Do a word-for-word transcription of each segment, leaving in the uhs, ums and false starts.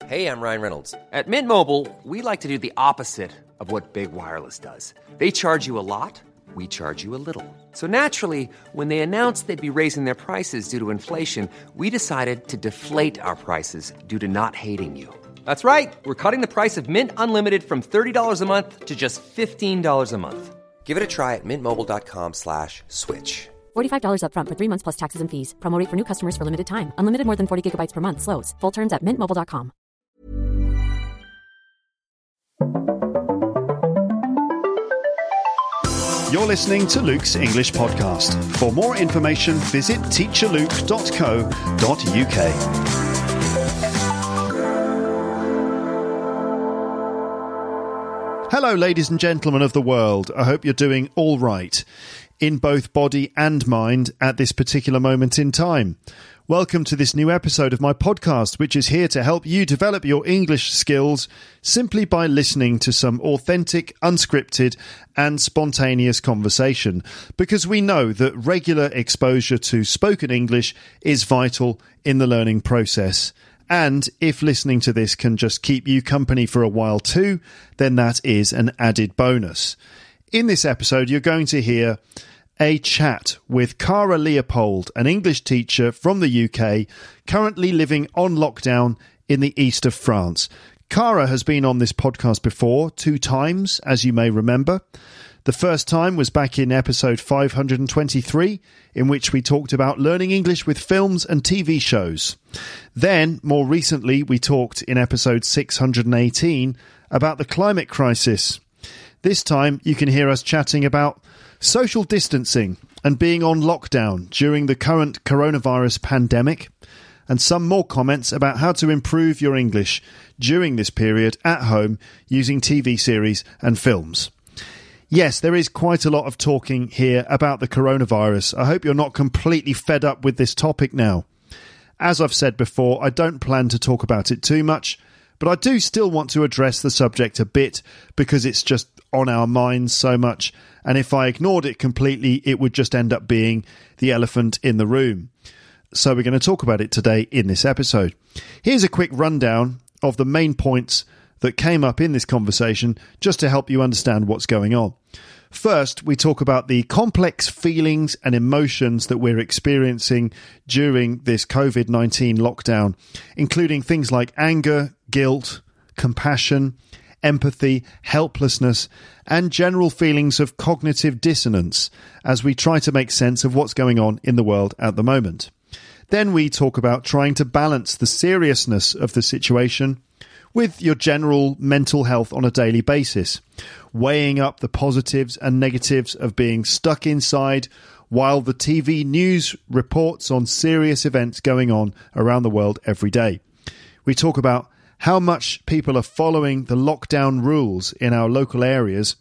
Hey, I'm Ryan Reynolds. At Mint Mobile, we like to do the opposite of what Big Wireless does. They charge you a lot, we charge you a little. So naturally, when they announced they'd be raising their prices due to inflation, we decided to deflate our prices due to not hating you. That's right. We're cutting the price of Mint Unlimited from thirty dollars a month to just fifteen dollars a month. Give it a try at mintmobile.com slash switch. forty-five dollars up front for three months plus taxes and fees. Promo rate for new customers for limited time. Unlimited more than forty gigabytes per month. Slows full terms at mint mobile dot com. You're listening to Luke's English Podcast. For more information, visit teacher luke dot co dot uk. Hello, ladies and gentlemen of the world. I hope you're doing all right, in both body and mind, at this particular moment in time. Welcome to this new episode of my podcast, which is here to help you develop your English skills simply by listening to some authentic, unscripted and spontaneous conversation, because we know that regular exposure to spoken English is vital in the learning process. And if listening to this can just keep you company for a while too, then that is an added bonus. In this episode, you're going to hear a chat with Cara Leopold, an English teacher from the U K, currently living on lockdown in the east of France. Cara has been on this podcast before, two times, as you may remember. The first time was back in episode five hundred twenty-three, in which we talked about learning English with films and T V shows. Then, more recently, we talked in episode six hundred eighteen about the climate crisis. This time, you can hear us chatting about social distancing and being on lockdown during the current coronavirus pandemic, and some more comments about how to improve your English during this period at home using T V series and films. Yes, there is quite a lot of talking here about the coronavirus. I hope you're not completely fed up with this topic now. As I've said before, I don't plan to talk about it too much, but I do still want to address the subject a bit because it's just on our minds so much, and if I ignored it completely, it would just end up being the elephant in the room. So we're going to talk about it today in this episode. Here's a quick rundown of the main points that came up in this conversation, just to help you understand what's going on. First, we talk about the complex feelings and emotions that we're experiencing during this covid nineteen lockdown, including things like anger, guilt, compassion, empathy, helplessness, and general feelings of cognitive dissonance as we try to make sense of what's going on in the world at the moment. Then we talk about trying to balance the seriousness of the situation with your general mental health on a daily basis, weighing up the positives and negatives of being stuck inside while the T V news reports on serious events going on around the world every day. We talk about how much people are following the lockdown rules in our local areas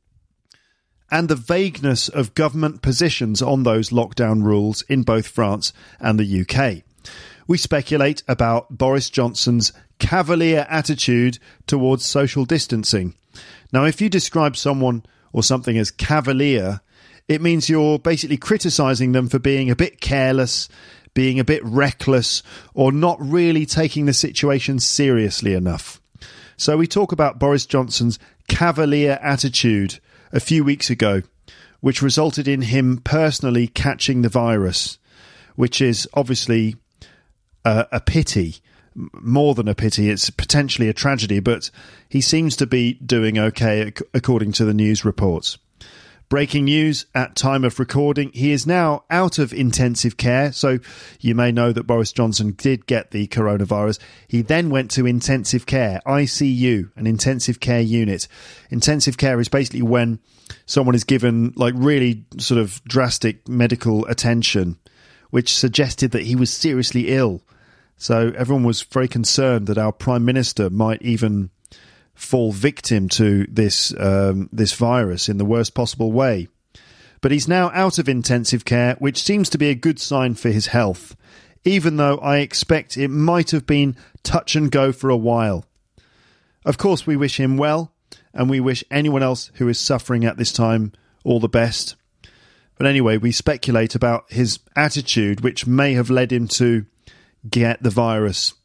and the vagueness of government positions on those lockdown rules in both France and the U K. We speculate about Boris Johnson's cavalier attitude towards social distancing. Now, if you describe someone or something as cavalier, it means you're basically criticising them for being a bit careless, being a bit reckless, or not really taking the situation seriously enough. So we talk about Boris Johnson's cavalier attitude a few weeks ago, which resulted in him personally catching the virus, which is obviously uh, a pity. More than a pity, it's potentially a tragedy, but he seems to be doing okay according to the news reports. Breaking news at time of recording, he is now out of intensive care, so you may know that Boris Johnson did get the coronavirus. He then went to intensive care, I C U, an intensive care unit. Intensive care is basically when someone is given like really sort of drastic medical attention, which suggested that he was seriously ill. So everyone was very concerned that our Prime Minister might even fall victim to this um, this virus in the worst possible way. But he's now out of intensive care, which seems to be a good sign for his health, even though I expect it might have been touch and go for a while. Of course, we wish him well, and we wish anyone else who is suffering at this time all the best. But anyway, we speculate about his attitude, which may have led him to get the virus.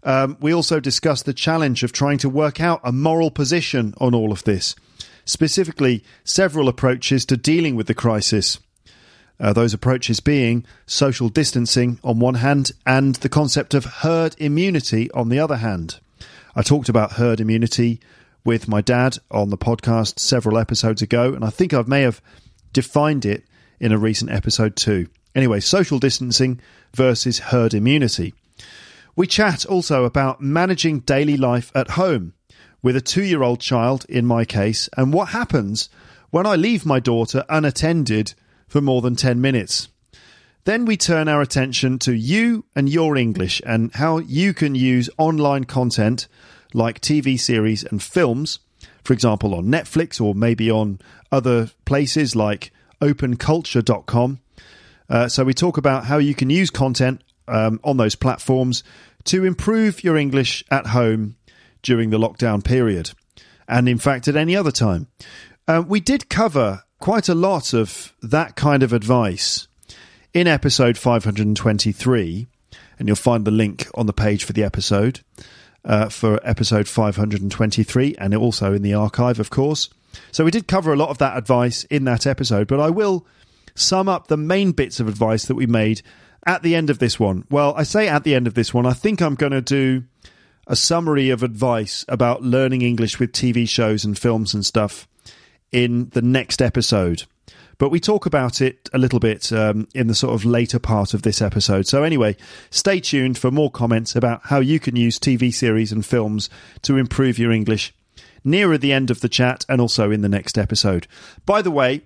Um, we also discussed the challenge of trying to work out a moral position on all of this, specifically several approaches to dealing with the crisis. Uh, those approaches being social distancing on one hand and the concept of herd immunity on the other hand. I talked about herd immunity with my dad on the podcast several episodes ago, and I think I may have defined it in a recent episode too. Anyway, social distancing versus herd immunity. We chat also about managing daily life at home with a two-year-old child in my case, and what happens when I leave my daughter unattended for more than ten minutes. Then we turn our attention to you and your English and how you can use online content like T V series and films, for example on Netflix or maybe on other places like open culture dot com. Uh, so we talk about how you can use content um, on those platforms to improve your English at home during the lockdown period, and in fact at any other time. Uh, we did cover quite a lot of that kind of advice in episode five hundred twenty-three, and you'll find the link on the page for the episode uh, for episode five hundred twenty-three, and also in the archive, of course. So we did cover a lot of that advice in that episode, but I will sum up the main bits of advice that we made at the end of this one. Well, I say at the end of this one, I think I'm going to do a summary of advice about learning English with T V shows and films and stuff in the next episode. But we talk about it a little bit um, in the sort of later part of this episode. So anyway, stay tuned for more comments about how you can use T V series and films to improve your English nearer the end of the chat and also in the next episode. By the way,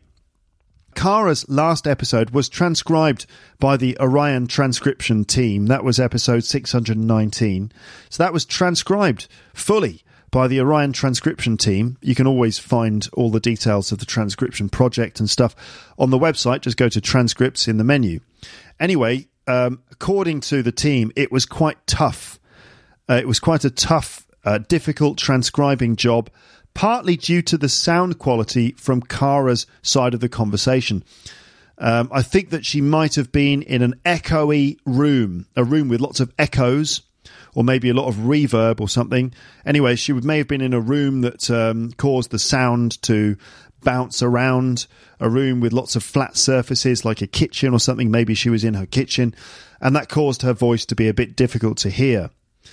Cara's last episode was transcribed by the Orion transcription team. That was episode six hundred nineteen. So that was transcribed fully by the Orion transcription team. You can always find all the details of the transcription project and stuff on the website. Just go to transcripts in the menu. Anyway, um, according to the team, it was quite tough. Uh, it was quite a tough, uh, difficult transcribing job, partly due to the sound quality from Cara's side of the conversation. Um, I think that she might have been in an echoey room, a room with lots of echoes, or maybe a lot of reverb or something. Anyway, she would, may have been in a room that um, caused the sound to bounce around, a room with lots of flat surfaces like a kitchen or something. Maybe she was in her kitchen, and that caused her voice to be a bit difficult to hear.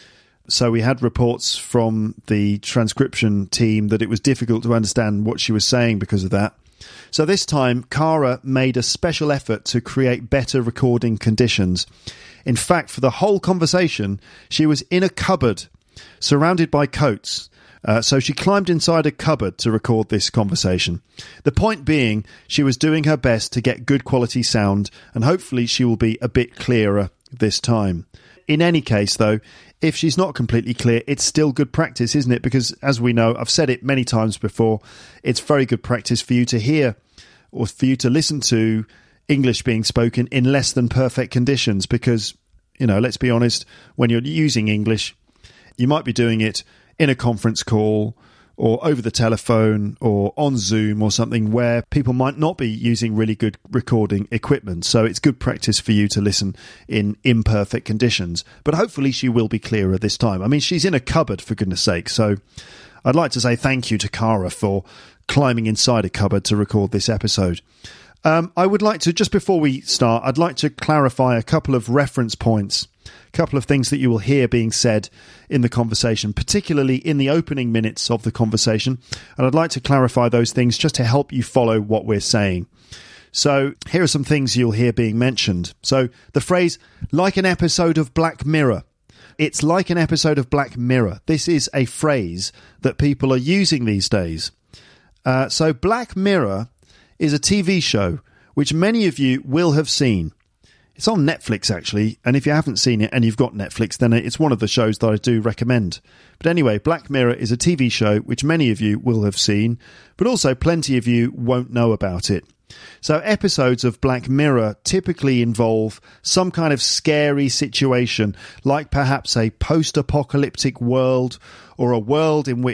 So we had reports from the transcription team that it was difficult to understand what she was saying because of that. So this time, Cara made a special effort to create better recording conditions. In fact, for the whole conversation, she was in a cupboard, surrounded by coats. Uh, so she climbed inside a cupboard to record this conversation. The point being, she was doing her best to get good quality sound, and hopefully she will be a bit clearer this time. In any case, though, if she's not completely clear, it's still good practice, isn't it? Because, as we know, I've said it many times before, it's very good practice for you to hear or for you to listen to English being spoken in less than perfect conditions, because, you know, let's be honest, when you're using English, you might be doing it in a conference call or over the telephone or on Zoom or something where people might not be using really good recording equipment. So it's good practice for you to listen in imperfect conditions. But hopefully she will be clearer this time. I mean, she's in a cupboard, for goodness sake. So I'd like to say thank you to Cara for climbing inside a cupboard to record this episode. Um, I would like to, just before we start, I'd like to clarify a couple of reference points, a couple of things that you will hear being said in the conversation, particularly in the opening minutes of the conversation. And I'd like to clarify those things just to help you follow what we're saying. So here are some things you'll hear being mentioned. So the phrase, like an episode of Black Mirror. It's like an episode of Black Mirror. This is a phrase that people are using these days. Uh, so Black Mirror is a T V show which many of you will have seen. It's on Netflix, actually, and if you haven't seen it and you've got Netflix, then it's one of the shows that I do recommend. But anyway, Black Mirror is a T V show which many of you will have seen, but also plenty of you won't know about it. So episodes of Black Mirror typically involve some kind of scary situation, like perhaps a post-apocalyptic world or a world in which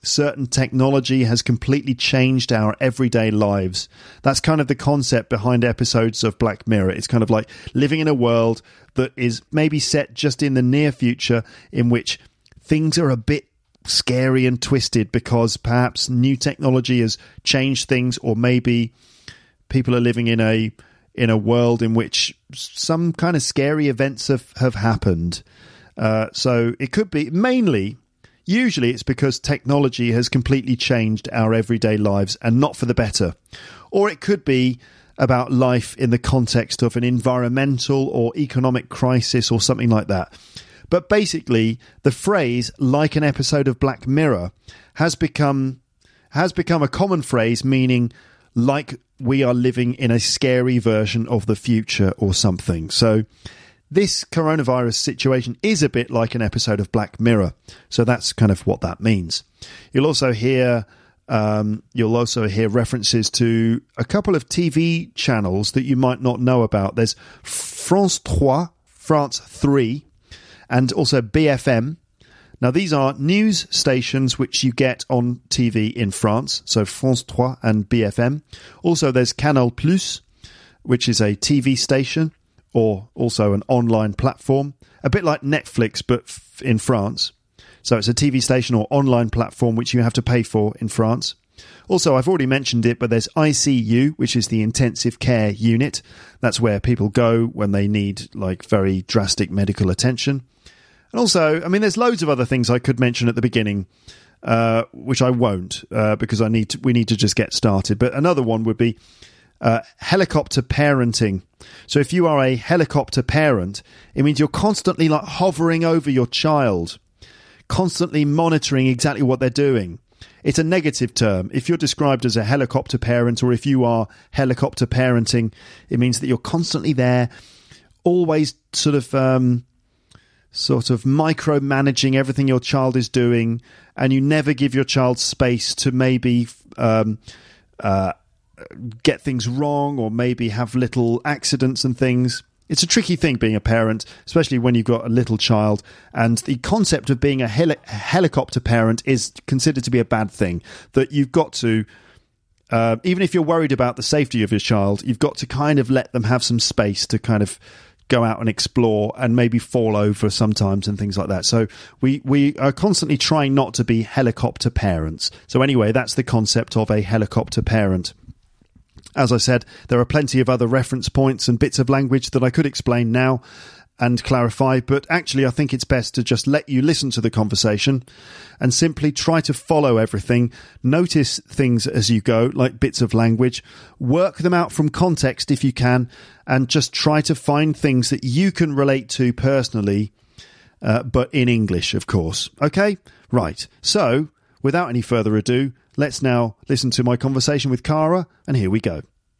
certain technology has completely changed our everyday lives. That's kind of the concept behind episodes of Black Mirror. It's kind of like living in a world that is maybe set just in the near future, in which things are a bit scary and twisted because perhaps new technology has changed things, or maybe people are living in a in a world in which some kind of scary events have, have happened. Uh, so it could be mainly, usually it's because technology has completely changed our everyday lives and not for the better. Or it could be about life in the context of an environmental or economic crisis or something like that. But basically, the phrase, like an episode of Black Mirror, has become has become a common phrase meaning like we are living in a scary version of the future or something. So this coronavirus situation is a bit like an episode of Black Mirror. So that's kind of what that means. You'll also hear um, you'll also hear references to a couple of T V channels that you might not know about. There's France three, France three, and also B F M. Now, these are news stations which you get on T V in France, so France three and B F M. Also, there's Canal Plus, which is a T V station, or also an online platform, a bit like Netflix, but f- in France. So it's a T V station or online platform which you have to pay for in France. Also, I've already mentioned it, but there's I C U, which is the intensive care unit. That's where people go when they need like very drastic medical attention. And also, I mean, there's loads of other things I could mention at the beginning, uh, which I won't, uh, because I need to, we need to just get started. But another one would be uh, helicopter parenting. So if you are a helicopter parent, it means you're constantly like hovering over your child, constantly monitoring exactly what they're doing. It's a negative term. If you're described as a helicopter parent, or if you are helicopter parenting, it means that you're constantly there, always sort of... Um, sort of micromanaging everything your child is doing, and you never give your child space to maybe um, uh, get things wrong, or maybe have little accidents and things. It's a tricky thing being a parent, especially when you've got a little child, and the concept of being a heli- helicopter parent is considered to be a bad thing, that you've got to, uh, even if you're worried about the safety of your child, you've got to kind of let them have some space to kind of go out and explore and maybe fall over sometimes and things like that. So we, we are constantly trying not to be helicopter parents. So anyway, that's the concept of a helicopter parent. As I said, there are plenty of other reference points and bits of language that I could explain now and clarify, but actually I think it's best to just let you listen to the conversation and simply try to follow everything. Notice things as you go, like bits of language. Work them out from context if you can, and just try to find things that you can relate to personally, uh, but in English, of course. Okay? Right. So, without any further ado, let's now listen to my conversation with Cara, and here we go.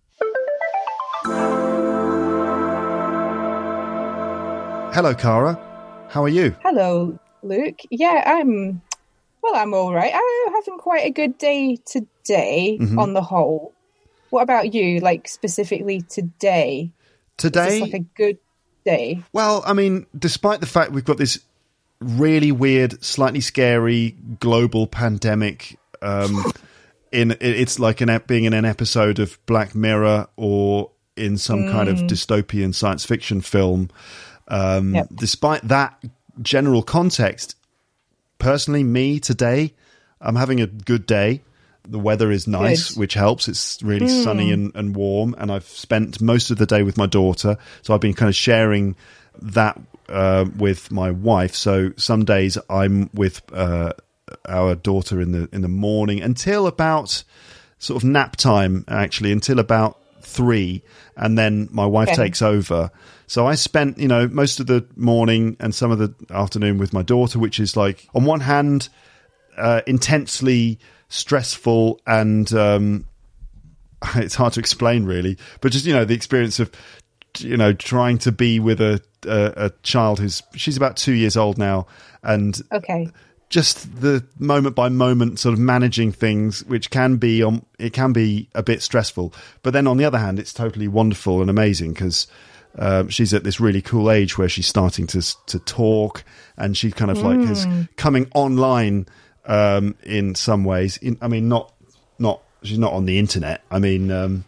Hello, Cara. How are you? Hello, Luke. Yeah, I'm... Well, I'm all right. I'm having quite a good day today, mm-hmm. on the whole. What about you, like, specifically today? Today? Is this like a good day? Well, I mean, despite the fact we've got this really weird, slightly scary global pandemic, um, in it's like an being in an episode of Black Mirror or in some mm. kind of dystopian science fiction film. Um, yep. Despite that general context, personally, me today, I'm having a good day. The weather is nice, good. Which helps. It's really mm. sunny and, and warm, and I've spent most of the day with my daughter, so I've been kind of sharing that uh, with my wife. So some days I'm with uh, our daughter in the in the morning until about sort of nap time, actually, until about three, and then my wife okay. takes over. So I spent, you know, most of the morning and some of the afternoon with my daughter, which is like, on one hand, uh, intensely stressful and um, it's hard to explain really, but just, you know, the experience of, you know, trying to be with a a, a child who's, she's about two years old now, and okay. just the moment by moment sort of managing things, which can be on, it can be a bit stressful, but then on the other hand, it's totally wonderful and amazing because Um, she's at this really cool age where she's starting to to talk, and she kind of like mm. is coming online um, in some ways. In, I mean, not not she's not on the internet. I mean, um,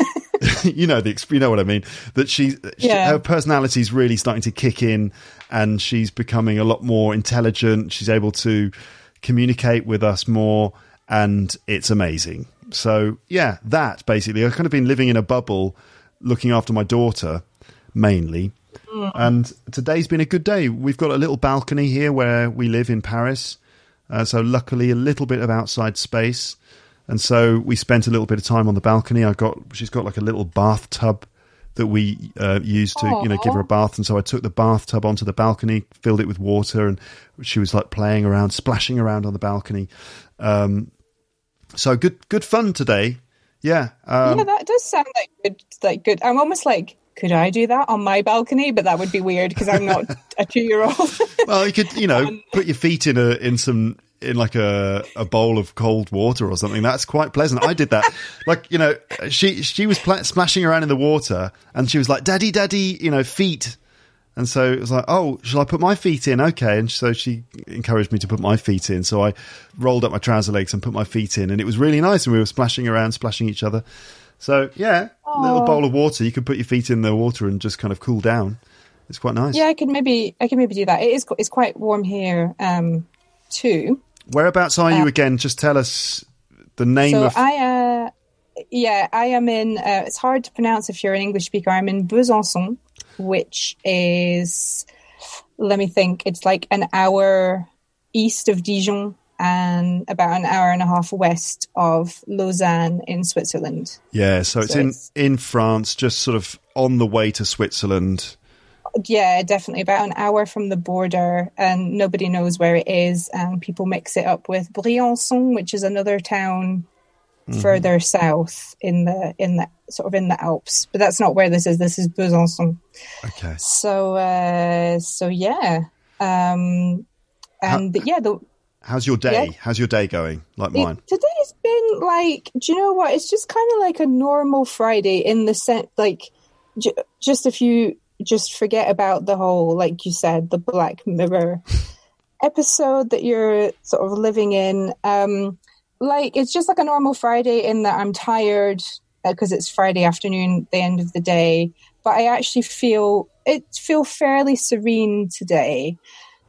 you know the you know what I mean. That she, she yeah. her personality is really starting to kick in, and she's becoming a lot more intelligent. She's able to communicate with us more, and it's amazing. So yeah, that basically, I've kind of been living in a bubble, looking after my daughter mainly. Mm. And today's been a good day. We've got a little balcony here where we live in Paris. Uh, so luckily a little bit of outside space. And so we spent a little bit of time on the balcony. I got, she's got like a little bathtub that we uh, used to, Aww. you know, give her a bath. And so I took the bathtub onto the balcony, filled it with water, and she was like playing around, splashing around on the balcony. Um, So good, good fun today. Yeah, um, yeah, that does sound like good. Like good. I'm almost like, could I do that on my balcony? But that would be weird because I'm not a two-year-old. Well, you could, you know, um, put your feet in a in some in like a a bowl of cold water or something. That's quite pleasant. I did that. Like, you know, she she was pl- splashing around in the water, and she was like, "Daddy, daddy," you know, feet. And so it was like, oh, shall I put my feet in? Okay. And so she encouraged me to put my feet in. So I rolled up my trouser legs and put my feet in. And it was really nice. And we were splashing around, splashing each other. So, yeah, a little bowl of water. You could put your feet in the water and just kind of cool down. It's quite nice. Yeah, I could maybe I could maybe do that. It is it's quite warm here um, too. Whereabouts are you um, again? Just tell us the name so of... I, uh, yeah, I am in... Uh, it's hard to pronounce if you're an English speaker. I'm in Besançon, which is, let me think, it's like an hour east of Dijon and about an hour and a half west of Lausanne in Switzerland. Yeah, so it's, so in, it's in France, just sort of on the way to Switzerland. Yeah, definitely about an hour from the border, and nobody knows where it is, and people mix it up with Briançon, which is another town mm-hmm. further south in the in the sort of in the Alps, but that's not where this is. This is Besançon. Okay. So, uh, so yeah, um, and How, yeah. The, how's your day? Yeah. How's your day going? Like mine. It, today's been like, do you know what? It's just kind of like a normal Friday in the sense, like, j- just if you just forget about the whole, like you said, the Black Mirror episode that you're sort of living in. Um, like, it's just like a normal Friday in that I'm tired, because it's Friday afternoon, the end of the day, but I actually feel it feel fairly serene today.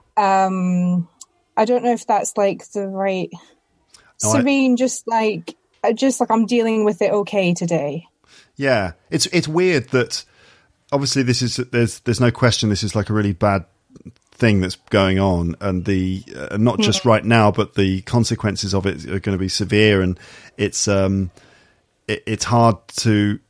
Um, I don't know if that's like the right no, serene, I, just like just like I'm dealing with it okay today. Yeah, it's it's weird that obviously this is there's there's no question this is like a really bad thing that's going on, and the uh, not just mm-hmm. right now, but the consequences of it are going to be severe, and it's um. It's hard to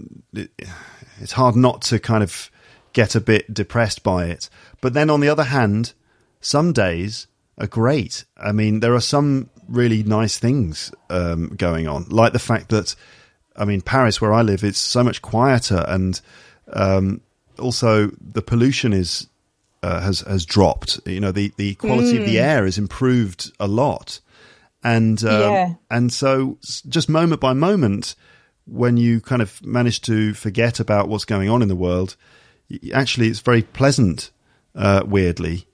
it's hard not to kind of get a bit depressed by it. But then on the other hand, some days are great. I mean, there are some really nice things um, going on, like the fact that, I mean, Paris, where I live, it's so much quieter, and um, also the pollution is uh, has has dropped. You know, the the quality mm. of the air has improved a lot. And um, yeah. and so just moment by moment, when you kind of manage to forget about what's going on in the world, actually it's very pleasant, uh, weirdly.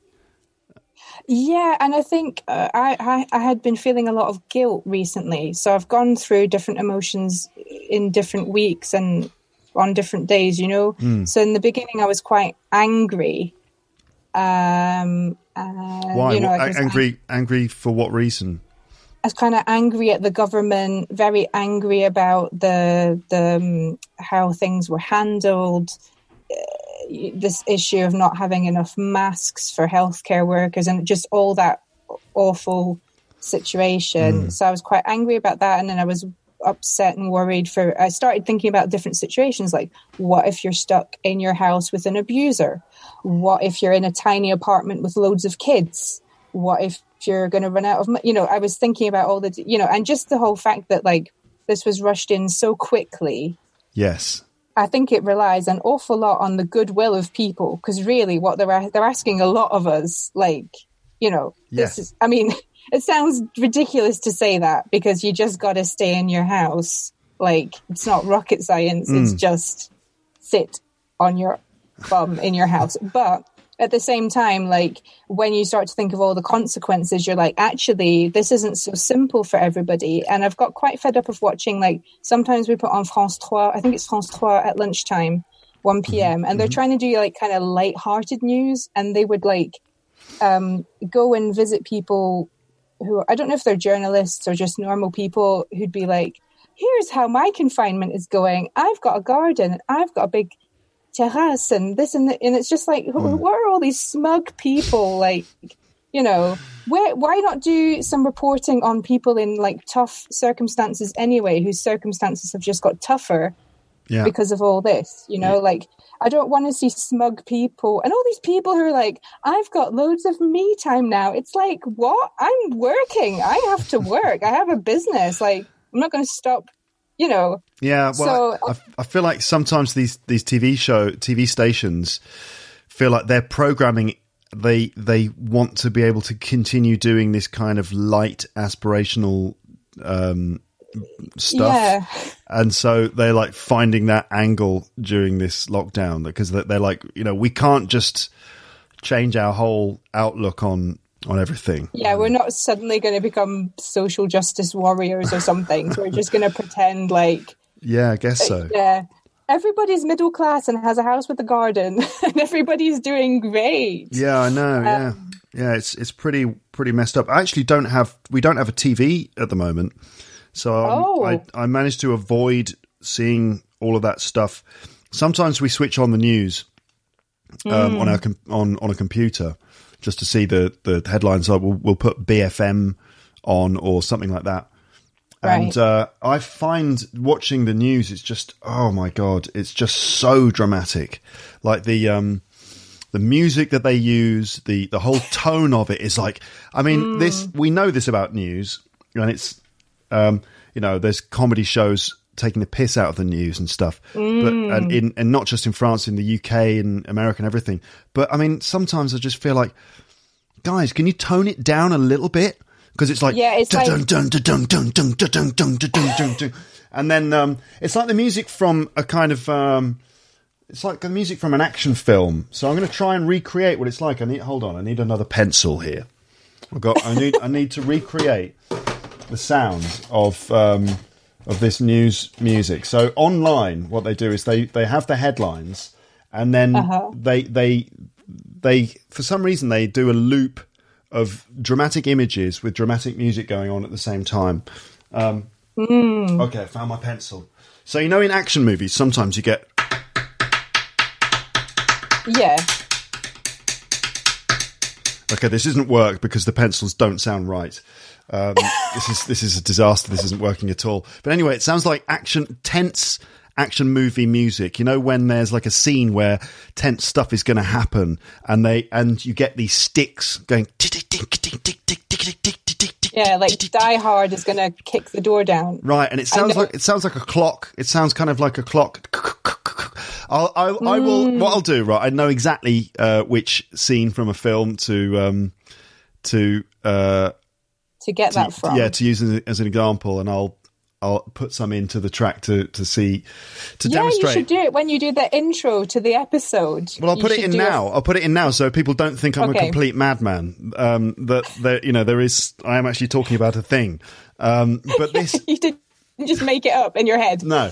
Yeah, and I think uh, I, I, I had been feeling a lot of guilt recently. So I've gone through different emotions in different weeks and on different days, you know. Mm. So in the beginning I was quite angry. Um, uh, Why? You know, what, like angry, ang- angry for what reason? I was kind of angry at the government, very angry about the the um, how things were handled, uh, this issue of not having enough masks for healthcare workers, and just all that awful situation. Mm. So I was quite angry about that, and then I was upset and worried for. I started thinking about different situations, like what if you're stuck in your house with an abuser? What if you're in a tiny apartment with loads of kids? What if you're going to run out of money? You know, I was thinking about all the, you know, and just the whole fact that like this was rushed in so quickly. Yes. I think it relies an awful lot on the goodwill of people, because really what they're, they're asking a lot of us, like, you know, yes. this is, I mean, it sounds ridiculous to say that because you just got to stay in your house. Like, it's not rocket science. Mm. It's just sit on your bum in your house. But at the same time, like when you start to think of all the consequences, you're like, actually, this isn't so simple for everybody. And I've got quite fed up of watching, like sometimes we put on France three, I think it's France three at lunchtime, one p.m. and they're mm-hmm. trying to do like kind of light-hearted news, and they would like um, go and visit people who, I don't know if they're journalists or just normal people, who'd be like, here's how my confinement is going. I've got a garden, I've got a big terrace and this and that. And it's just like, mm. what are all these smug people like, you know, where, why not do some reporting on people in like tough circumstances anyway, whose circumstances have just got tougher yeah. because of all this, you know, yeah. like I don't want to see smug people and all these people who are like, I've got loads of me time now. It's like, what? I'm working. I have to work. I have a business. Like, I'm not going to stop, you know. Yeah, well, so, I, I feel like sometimes these, these T V show T V stations feel like they're programming. They they want to be able to continue doing this kind of light aspirational um, stuff, yeah. and so they're like finding that angle during this lockdown because they're like, you know, we can't just change our whole outlook on. on everything. Yeah, we're not suddenly going to become social justice warriors or something. So we're just going to pretend like... Yeah, I guess so. Yeah. Everybody's middle class and has a house with a garden and everybody's doing great. Yeah, I know, um, yeah. Yeah, it's it's pretty pretty messed up. I actually don't have... We don't have a T V at the moment. So um, oh. I, I managed to avoid seeing all of that stuff. Sometimes we switch on the news um, mm. on, our com- on, on a computer just to see the, the headlines. So we'll, we'll put B F M on or something like that. Right. And uh, I find watching the news, it's just, oh my God, it's just so dramatic. Like the um, the music that they use, the, the whole tone of it is like, I mean, mm. this we know this about news, and it's, um, you know, there's comedy shows taking the piss out of the news and stuff, mm. but and in and not just in France, in the U K and America and everything. But I mean, sometimes I just feel like, guys, can you tone it down a little bit? Because it's like, yeah, it's like, and then um, it's like the music from a kind of, um, it's like the music from an action film. So I'm going to try and recreate what it's like. I need, hold on, I need another pencil here. I've got, I need, I need to recreate the sound of. Um, of this news music. So online, what they do is they, they have the headlines, and then uh-huh. they they they for some reason they do a loop of dramatic images with dramatic music going on at the same time. Um, mm. Okay, I found my pencil. So you know, in action movies, sometimes you get yeah. Okay, this isn't work because the pencils don't sound right. Um, this is this is a disaster. This isn't working at all. But anyway, it sounds like action, tense action movie music. You know, when there's like a scene where tense stuff is going to happen, and they and you get these sticks going. Yeah, like Die Hard is going to kick the door down. Right, and it sounds like it sounds like a clock. It sounds kind of like a clock. I'll, I, I will. Mm. What I'll do, right? I know exactly uh, which scene from a film to um, to. Uh, To get to, that from, yeah, to use as, as an example, and I'll I'll put some into the track to to see to yeah, demonstrate. You should do it when you do the intro to the episode. Well, I'll put it in now. It. I'll put it in now so people don't think I'm okay. a complete madman. Um, that there, you know, there is. I am actually talking about a thing. Um, but this, you didn't just make it up in your head. No.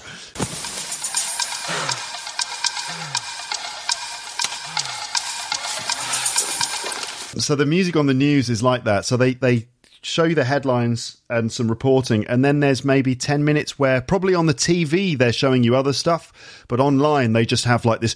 So the music on the news is like that. So they they. show you the headlines and some reporting, and then there's maybe ten minutes where probably on the T V they're showing you other stuff, but online they just have like this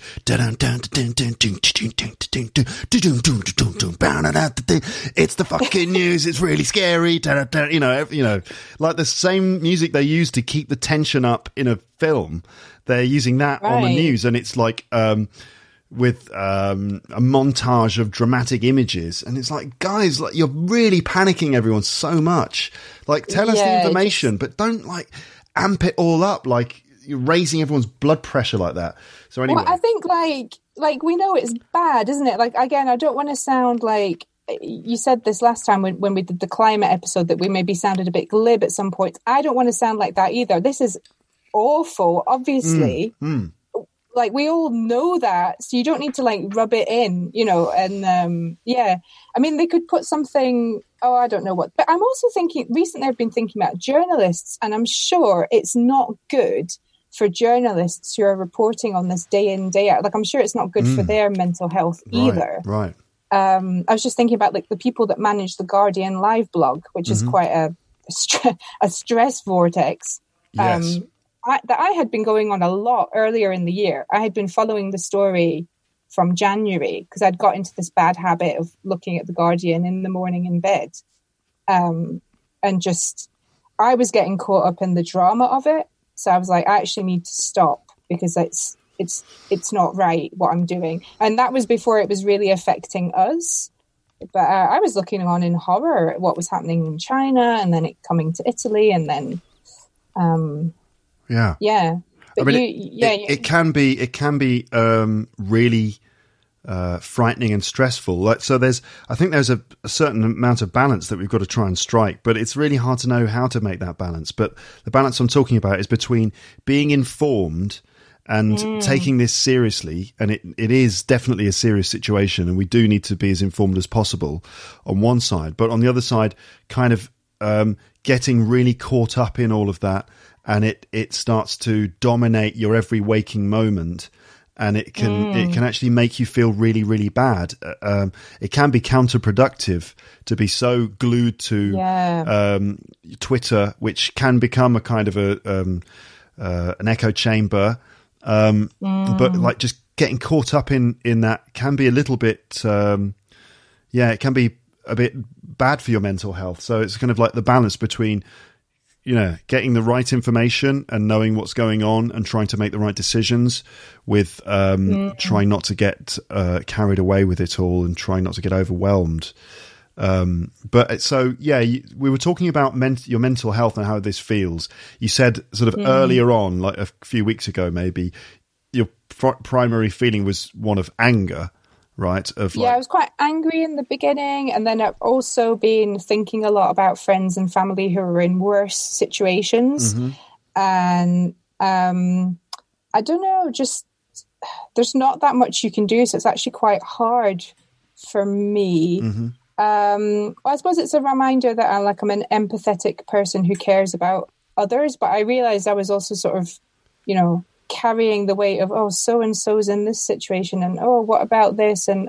it's the fucking news, it's really scary, you know, you know, like the same music they use to keep the tension up in a film, they're using that right. on the news, and it's like um with um, a montage of dramatic images, and it's like, guys, like you're really panicking everyone so much. Like, tell us yeah, the information, just... but don't like amp it all up like you're raising everyone's blood pressure like that. So anyway, well, I think like like we know it's bad, isn't it? Like again, I don't want to sound like you said this last time when, when we did the climate episode that we maybe sounded a bit glib at some points. I don't want to sound like that either. This is awful, obviously. Mm, mm. like we all know that, so you don't need to like rub it in, you know. And um yeah, I mean, they could put something, oh, I don't know what, but I'm also thinking recently I've been thinking about journalists, and I'm sure it's not good for journalists who are reporting on this day in, day out. Like, I'm sure it's not good mm. for their mental health either. Right, right. Um, I was just thinking about like the people that manage the Guardian live blog, which mm-hmm. is quite a a, st- a stress vortex. Yes. Um, I, that I had been going on a lot earlier in the year. I had been following the story from January because I'd got into this bad habit of looking at the Guardian in the morning in bed, um, and just I was getting caught up in the drama of it. So I was like, I actually need to stop because it's it's it's not right what I'm doing. And that was before it was really affecting us. But uh, I was looking on in horror at what was happening in China, and then it coming to Italy, and then. Um, Yeah, yeah, but I mean, you, it, yeah, it, you, it can be it can be um, really uh, frightening and stressful. Like, so there's, I think there's a, a certain amount of balance that we've got to try and strike, but it's really hard to know how to make that balance. But the balance I'm talking about is between being informed and mm. taking this seriously, and it it is definitely a serious situation, and we do need to be as informed as possible on one side, but on the other side, kind of um, getting really caught up in all of that. And it, it starts to dominate your every waking moment, and it can mm. it can actually make you feel really, really bad. Um, it can be counterproductive to be so glued to yeah. um, Twitter, which can become a kind of a um, uh, an echo chamber. Um, mm. But like just getting caught up in, in that can be a little bit, um, yeah, it can be a bit bad for your mental health. So it's kind of like the balance between, you know, getting the right information and knowing what's going on and trying to make the right decisions with um, mm. trying not to get uh, carried away with it all and trying not to get overwhelmed. Um, but so, yeah, you, we were talking about ment- your mental health and how this feels. You said sort of mm. earlier on, like a few weeks ago, maybe your pr- primary feeling was one of anger. Right. Of like, yeah, I was quite angry in the beginning, and then I've also been thinking a lot about friends and family who are in worse situations. Mm-hmm. And um, I don't know, just there's not that much you can do, so it's actually quite hard for me. Mm-hmm. Um, well, I suppose it's a reminder that I'm like I'm an empathetic person who cares about others, but I realized I was also sort of, you know, carrying the weight of, oh, so-and-so's in this situation, and oh, what about this? And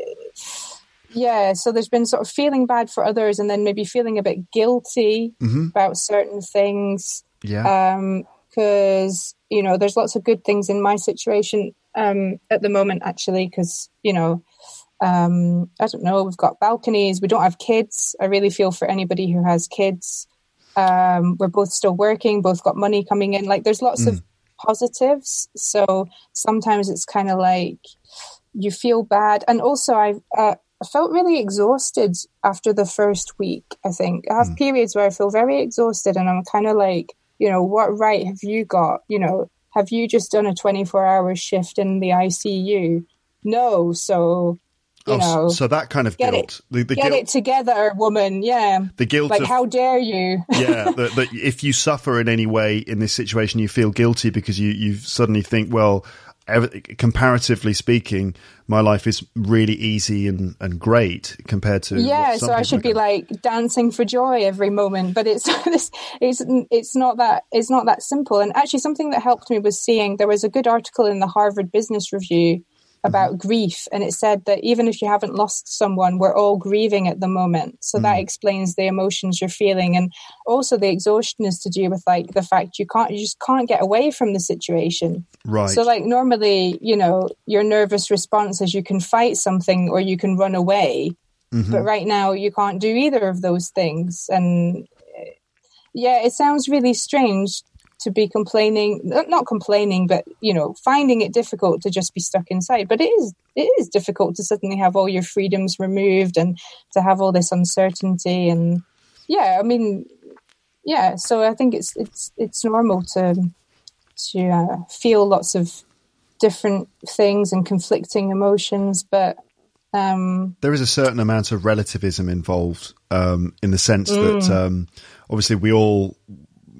yeah, so there's been sort of feeling bad for others, and then maybe feeling a bit guilty mm-hmm. about certain things. Yeah. Um, because, you know, there's lots of good things in my situation um, at the moment, actually, because, you know, um, I don't know, we've got balconies, we don't have kids. I really feel for anybody who has kids. Um, we're both still working, both got money coming in. Like, there's lots mm. of positives. So sometimes it's kind of like you feel bad. And also I uh, I felt really exhausted after the first week, I think. I have mm. periods where I feel very exhausted, and I'm kind of like, you know, what right have you got? You know, have you just done a twenty-four hour shift in the I C U? No. So, you oh, know. So that kind of get guilt. It, the, the get guilt, it together, woman. Yeah. The guilt like, of, how dare you? yeah. That, that if you suffer in any way in this situation, you feel guilty because you, you suddenly think, well, comparatively speaking, my life is really easy and, and great compared to yeah. So I should be like dancing for joy every moment, but it's it's it's not that it's not that simple. And actually, something that helped me was seeing there was a good article in the Harvard Business Review about mm-hmm. grief, and it said that even if you haven't lost someone, we're all grieving at the moment. So mm. that explains the emotions you're feeling, and also the exhaustion is to do with like the fact you can't you just can't get away from the situation. Right. So like normally, you know, your nervous response is you can fight something or you can run away, mm-hmm. but right now you can't do either of those things. And yeah, it sounds really strange to be complaining, not complaining, but, you know, finding it difficult to just be stuck inside. But it is, it is difficult to suddenly have all your freedoms removed and to have all this uncertainty. And yeah, I mean, yeah, so I think it's, it's, it's normal to, to uh, feel lots of different things and conflicting emotions. But um, there is a certain amount of relativism involved um, in the sense mm. that um, obviously we all,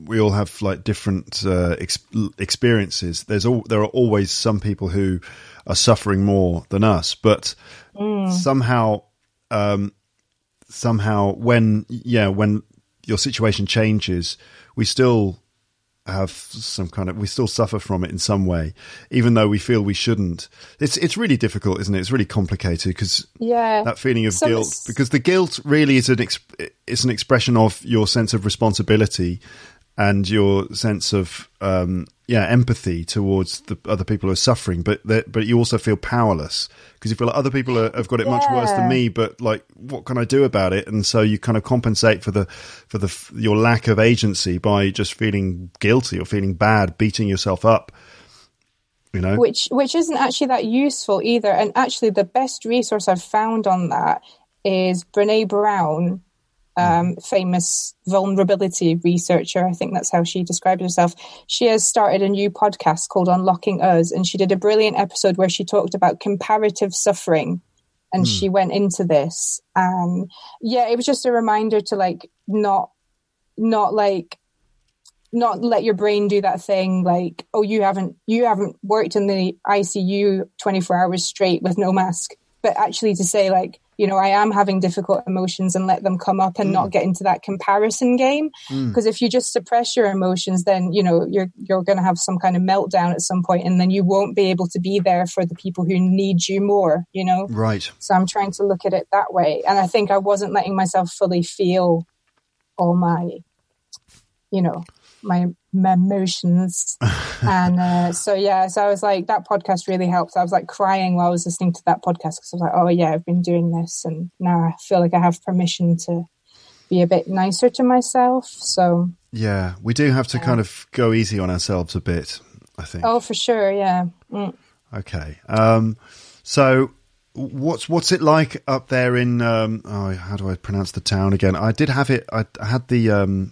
we all have like different uh, ex- experiences. There's all there are always some people who are suffering more than us, but mm. somehow, um, somehow, when yeah, when your situation changes, we still have some kind of we still suffer from it in some way, even though we feel we shouldn't. It's it's really difficult, isn't it? It's really complicated because yeah, that feeling of Some, guilt, because the guilt really is an exp- it's an expression of your sense of responsibility and your sense of um, yeah empathy towards the other people who are suffering. But that, but you also feel powerless because you feel like other people are, have got it yeah. much worse than me. But like, what can I do about it? And so you kind of compensate for the for the your lack of agency by just feeling guilty or feeling bad, beating yourself up. You know, which which isn't actually that useful either. And actually, the best resource I've found on that is Brene Brown. Um, famous vulnerability researcher. I think that's how she describes herself. She has started a new podcast called Unlocking Us, and she did a brilliant episode where she talked about comparative suffering, and mm. she went into this. And yeah, it was just a reminder to like not, not like, not let your brain do that thing like, oh, you haven't, you haven't worked in the I C U twenty-four hours straight with no mask, but actually to say like, you know, I am having difficult emotions and let them come up and mm. not get into that comparison game. Because mm. if you just suppress your emotions, then, you know, you're you're going to have some kind of meltdown at some point, and then you won't be able to be there for the people who need you more, you know? Right. So I'm trying to look at it that way. And I think I wasn't letting myself fully feel all my, you know, my, my emotions. and uh, so, yeah, so I was like, that podcast really helped. I was like crying while I was listening to that podcast because I was like, oh, yeah, I've been doing this. And now I feel like I have permission to be a bit nicer to myself. So, yeah, we do have to yeah. kind of go easy on ourselves a bit, I think. Oh, for sure. Yeah. Mm. Okay. Um, so what's what's it like up there in, um, oh, how do I pronounce the town again? I did have it. I, I had the, um,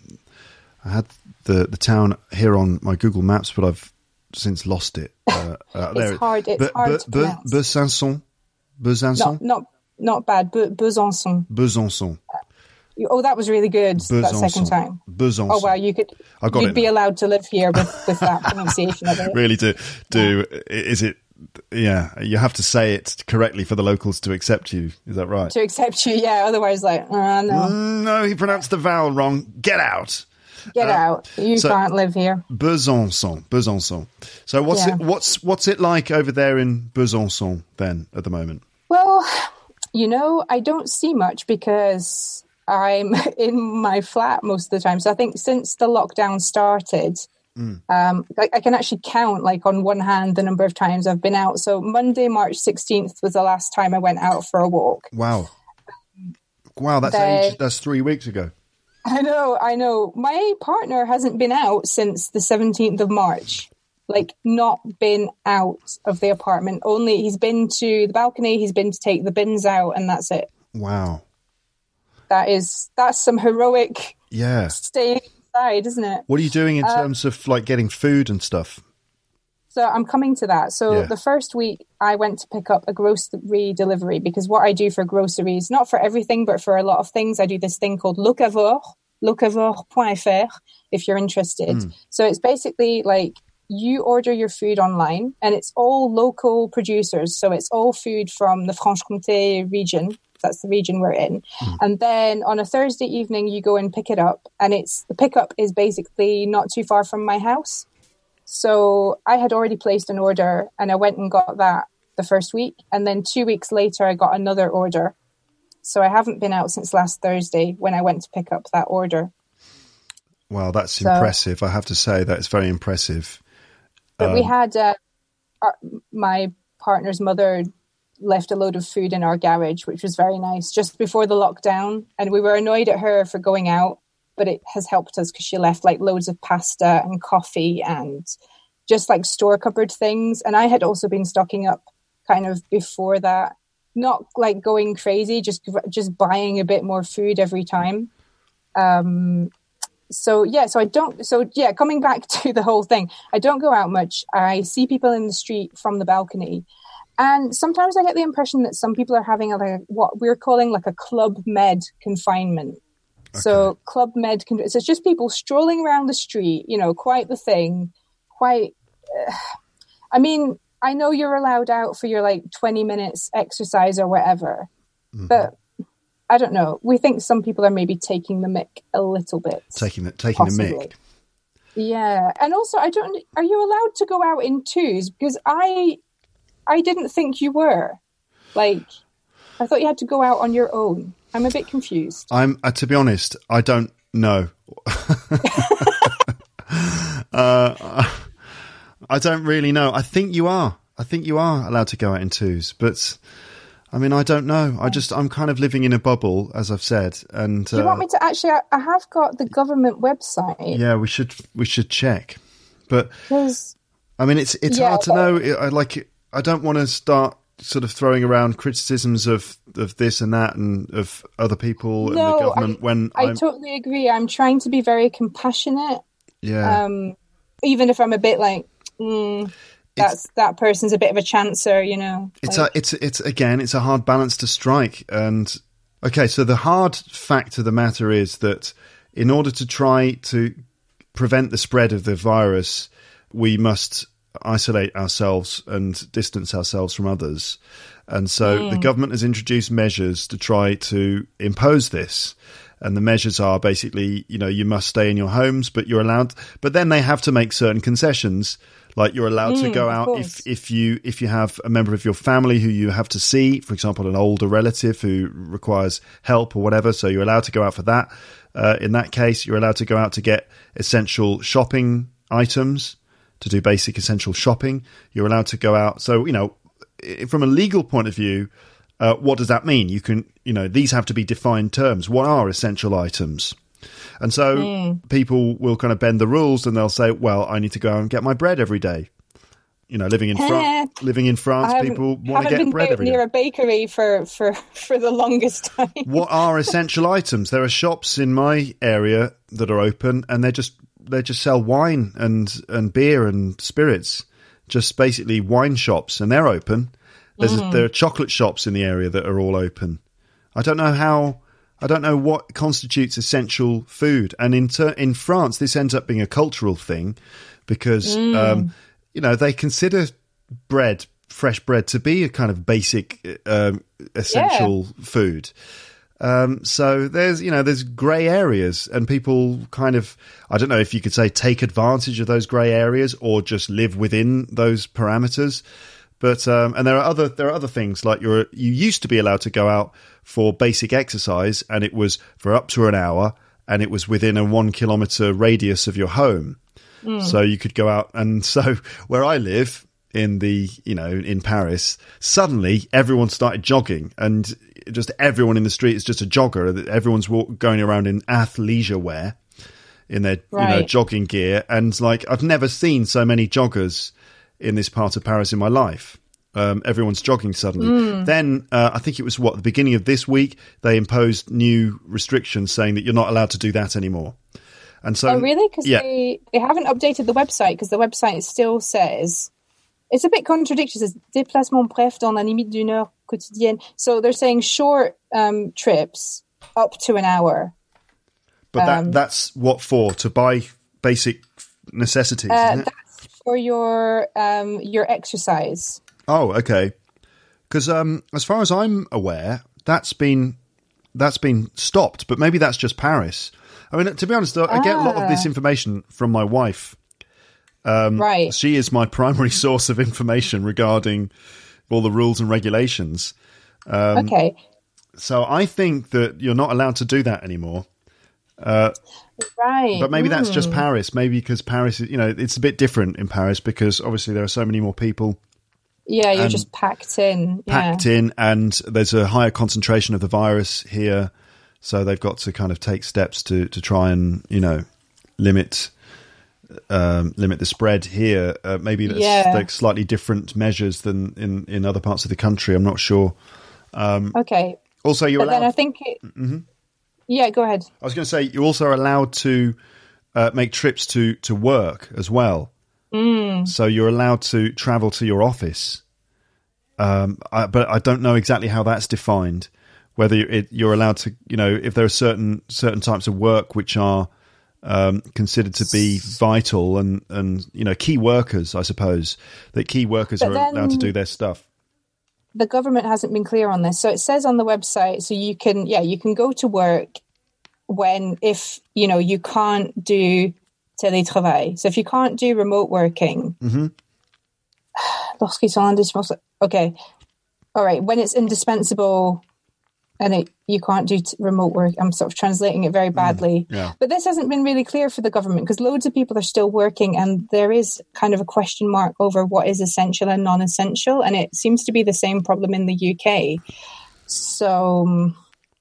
I had the, the town here on my Google Maps, but I've since lost it. Uh, uh, it's there hard. It's Be- hard Be- to pronounce. Be- Besançon. Besançon. Not, not, not bad. Be- Besançon. Besançon. Oh, that was really good. Besançon. That second time. Besançon. Oh wow, you could. I got you'd it be now. allowed to live here with, with that pronunciation of it. Really do do. Yeah. Is it? Yeah, you have to say it correctly for the locals to accept you. Is that right? To accept you, yeah. Otherwise, like, uh, no, mm, no, he pronounced the vowel wrong. Get out. Get uh, out. You so, can't live here. Besançon. Besançon. So what's yeah. it? What's what's it like over there in Besançon then at the moment? Well, you know, I don't see much because I'm in my flat most of the time. So I think since the lockdown started, mm. um, I, I can actually count like on one hand the number of times I've been out. So Monday, March sixteenth was the last time I went out for a walk. Wow. Wow, that's then, age, that's three weeks ago. I know, I know. My partner hasn't been out since the seventeenth of March. Like, not been out of the apartment. Only he's been to the balcony, he's been to take the bins out, and that's it. Wow. That is, that's some heroic yeah. staying inside, isn't it? What are you doing in uh, terms of, like, getting food and stuff? So I'm coming to that. So yeah. the first week I went to pick up a grocery delivery because what I do for groceries, not for everything, but for a lot of things, I do this thing called Locavor, locavor dot f r, if you're interested. Mm. So it's basically like you order your food online and it's all local producers. So it's all food from the Franche-Comté region. That's the region we're in. Mm. And then on a Thursday evening, you go and pick it up. And it's the pickup is basically not too far from my house. So I had already placed an order and I went and got that the first week. And then two weeks later, I got another order. So I haven't been out since last Thursday when I went to pick up that order. Wow, that's so, impressive. I have to say that it's very impressive. But um, we had uh, our, my partner's mother left a load of food in our garage, which was very nice, just before the lockdown. And we were annoyed at her for going out, but it has helped us because she left like loads of pasta and coffee and just like store cupboard things. And I had also been stocking up kind of before that, not like going crazy, just just buying a bit more food every time. Um, so yeah, so I don't. So yeah, coming back to the whole thing, I don't go out much. I see people in the street from the balcony. And sometimes I get the impression that some people are having a, like, what we're calling like a club med confinement. So Club Med, con- so it's just people strolling around the street, you know, quite the thing, quite, uh, I mean, I know you're allowed out for your like twenty minutes exercise or whatever, mm-hmm. but I don't know. We think some people are maybe taking the mick a little bit. Taking the, taking possibly. the mick. Yeah. And also, I don't, are you allowed to go out in twos? Because I, I didn't think you were. Like, I thought you had to go out on your own. I'm a bit confused. I'm, uh, to be honest, I don't know. uh, I don't really know. I think you are. I think you are allowed to go out in twos, but I mean, I don't know. I just, I'm kind of living in a bubble, as I've said. And do you uh, want me to actually? I, I have got the government website. Yeah, we should, we should check. But I mean, it's it's yeah, hard to but, know. I like. I don't want to start sort of throwing around criticisms of, of this and that and of other people and no, the government. I, when I I'm, totally agree. I'm trying to be very compassionate. Yeah. Um, even if I'm a bit like, mm, that's that person's a bit of a chancer, you know. It's like, a, it's it's again, it's a hard balance to strike. And okay, so the hard fact of the matter is that in order to try to prevent the spread of the virus, we must isolate ourselves and distance ourselves from others. And so mm. the government has introduced measures to try to impose this. And the measures are basically, you know, you must stay in your homes, but you're allowed, but then they have to make certain concessions. Like you're allowed mm, to go out if, if you if you have a member of your family who you have to see, for example, an older relative who requires help or whatever. So you're allowed to go out for that. Uh, in that case, you're allowed to go out to get essential shopping items, to do basic essential shopping. You're allowed to go out. So, you know, from a legal point of view, uh, what does that mean? You can, you know, these have to be defined terms. What are essential items? And so mm. people will kind of bend the rules and they'll say, well, I need to go and get my bread every day. You know, living in France, living in France, people want to get bread every day. Near a bakery for, for, for the longest time. What are essential items? There are shops in my area that are open and they just they just sell wine and, and beer and spirits, just basically wine shops, and they're open. There's mm. a, there are chocolate shops in the area that are all open. I don't know how. I don't know what constitutes essential food. And in ter- in France, this ends up being a cultural thing because, mm. um, you know, they consider bread, fresh bread, to be a kind of basic um, essential yeah. food. Um, so there's, you know, there's grey areas and people kind of, I don't know if you could say take advantage of those grey areas or just live within those parameters. But um, and there are other there are other things like you're you used to be allowed to go out for basic exercise, and it was for up to an hour, and it was within a one kilometre radius of your home. Mm. So you could go out, and so where I live in the you know in Paris, suddenly everyone started jogging, and just everyone in the street is just a jogger. Everyone's walk, going around in athleisure wear, in their right. you know jogging gear, and like I've never seen so many joggers in this part of Paris in my life. Um, everyone's jogging suddenly. Mm. Then uh, I think it was what the beginning of this week they imposed new restrictions saying that you're not allowed to do that anymore. And so, oh really? Because yeah. they they haven't updated the website because the website still says it's a bit contradictory. It says déplacement bref dans la limite d'une heure quotidienne. So they're saying short um, trips up to an hour. But um, that that's what for? To buy basic necessities, uh, isn't it? For your um, your exercise. Oh, okay. Because um, as far as I'm aware, that's been that's been stopped. But maybe that's just Paris. I mean, to be honest, I get a lot of this information from my wife. Um, right. She is my primary source of information regarding all the rules and regulations. Um, okay. So I think that you're not allowed to do that anymore. Uh, right. But maybe mm. that's just Hmm. Paris. Maybe because Paris, you know, it's a bit different in Paris because obviously there are so many more people. Yeah, you're just packed in. Packed yeah. in, and there's a higher concentration of the virus here. So they've got to kind of take steps to, to try and, you know, limit um, limit the spread here. Uh, maybe that's yeah. like slightly different measures than in, in other parts of the country. I'm not sure. Um, okay. Also, you're but allowed... then I think... It, mm-hmm. Yeah, go ahead. I was going to say, you're also allowed to uh, make trips to, to work as well. Mm. So you're allowed to travel to your office. Um, I, but I don't know exactly how that's defined, whether it, you're allowed to, you know, if there are certain certain types of work which are um, considered to be vital and, and, you know, key workers, I suppose, that key workers But are then- allowed to do their stuff. The government hasn't been clear on this. So it says on the website, so you can, yeah, you can go to work when, if, you know, you can't do télétravail. So if you can't do remote working, Mm-hmm. lorsqu'ils sont indispensables. Okay. All right. When it's indispensable and it, you can't do t- remote work, I'm sort of translating it very badly. yeah. But this hasn't been really clear for the government because loads of people are still working and there is kind of a question mark over what is essential and non-essential. And it seems to be the same problem in the U K. So, um,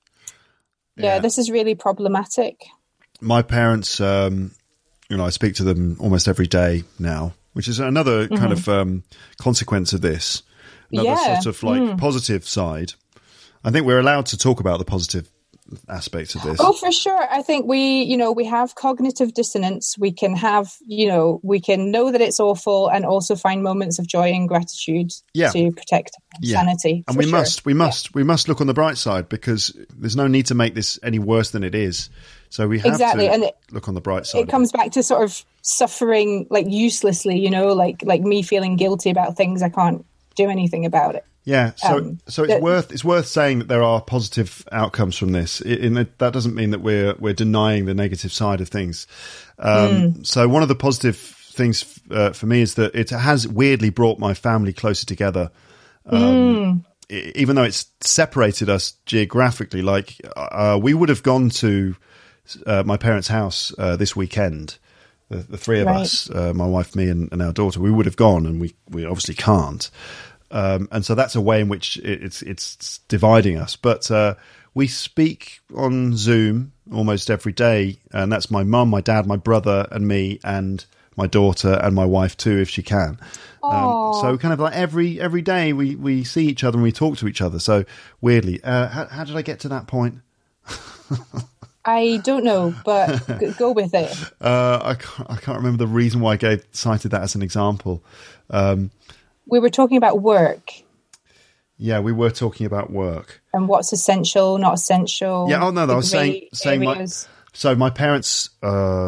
yeah, Yeah. this is really problematic. My parents, um, you know, I speak to them almost every day now, which is another kind of um, consequence of this. Another Yeah. sort of like positive side. I think we're allowed to talk about the positive aspects of this. Oh, for sure. I think we, you know, we have cognitive dissonance. We can have, you know, we can know that it's awful and also find moments of joy and gratitude Yeah. to protect our Yeah. sanity. And for we sure. must, we must, we must look on the bright side because there's no need to make this any worse than it is. So we have Exactly, to and it- look on the bright side. It comes back to sort of suffering like uselessly, you know, like like me feeling guilty about things I can't do anything about it. Yeah, so Um, so it's the- worth it's worth saying that there are positive outcomes from this. I- In that, that doesn't mean that we're we're denying the negative side of things. Um, Mm. So one of the positive things uh, for me is that it has weirdly brought my family closer together. Um, e- Even though it's separated us geographically, like uh, we would have gone to uh, my parents' house uh, this weekend. The, the three of Right. us, uh, my wife, me, and, and our daughter, we would have gone, and we we obviously can't. Um, and so that's a way in which it, it's it's dividing us. But uh, we speak on Zoom almost every day, and that's my mum, my dad, my brother, and me, and my daughter, and my wife too, if she can. Um, so kind of like every every day we, we see each other and we talk to each other. So weirdly, uh, how, how did I get to that point? I don't know, but g- go with it. Uh, I can't, I can't remember the reason why I gave, cited that as an example. Um, We were talking about work yeah, we were talking about work. and what's essential, not essential. Yeah, oh no, no I was the saying grey saying my, areas. so my parents uh,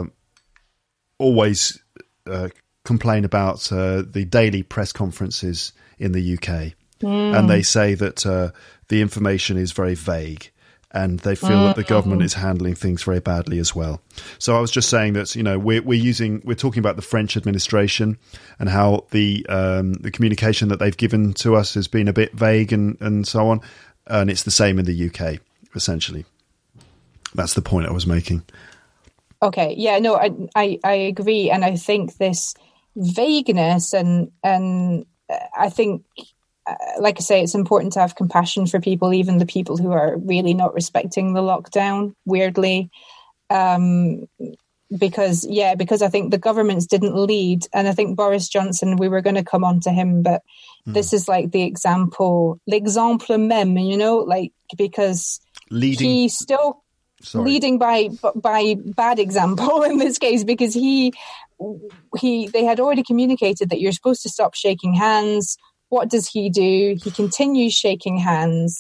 always uh, complain about uh, the daily press conferences in the U K, and they say that uh, the information is very vague, and they feel that the government is handling things very badly as well. So I was just saying that, you know, we're we're using we're talking about the French administration and how the um, the communication that they've given to us has been a bit vague and and so on, and it's the same in the U K essentially. That's the point I was making. Okay, yeah, no, I, I I agree, and I think this vagueness and and uh, I think, uh, like I say, it's important to have compassion for people, even the people who are really not respecting the lockdown. Weirdly, um, because yeah, because I think the governments didn't lead, and I think Boris Johnson. We were going to come on to him, but mm. this is like the example, l'exemple même, you know, like because Leading. he still. Sorry. Leading by by bad example in this case, because he he they had already communicated that you're supposed to stop shaking hands. What does he do? He continues shaking hands,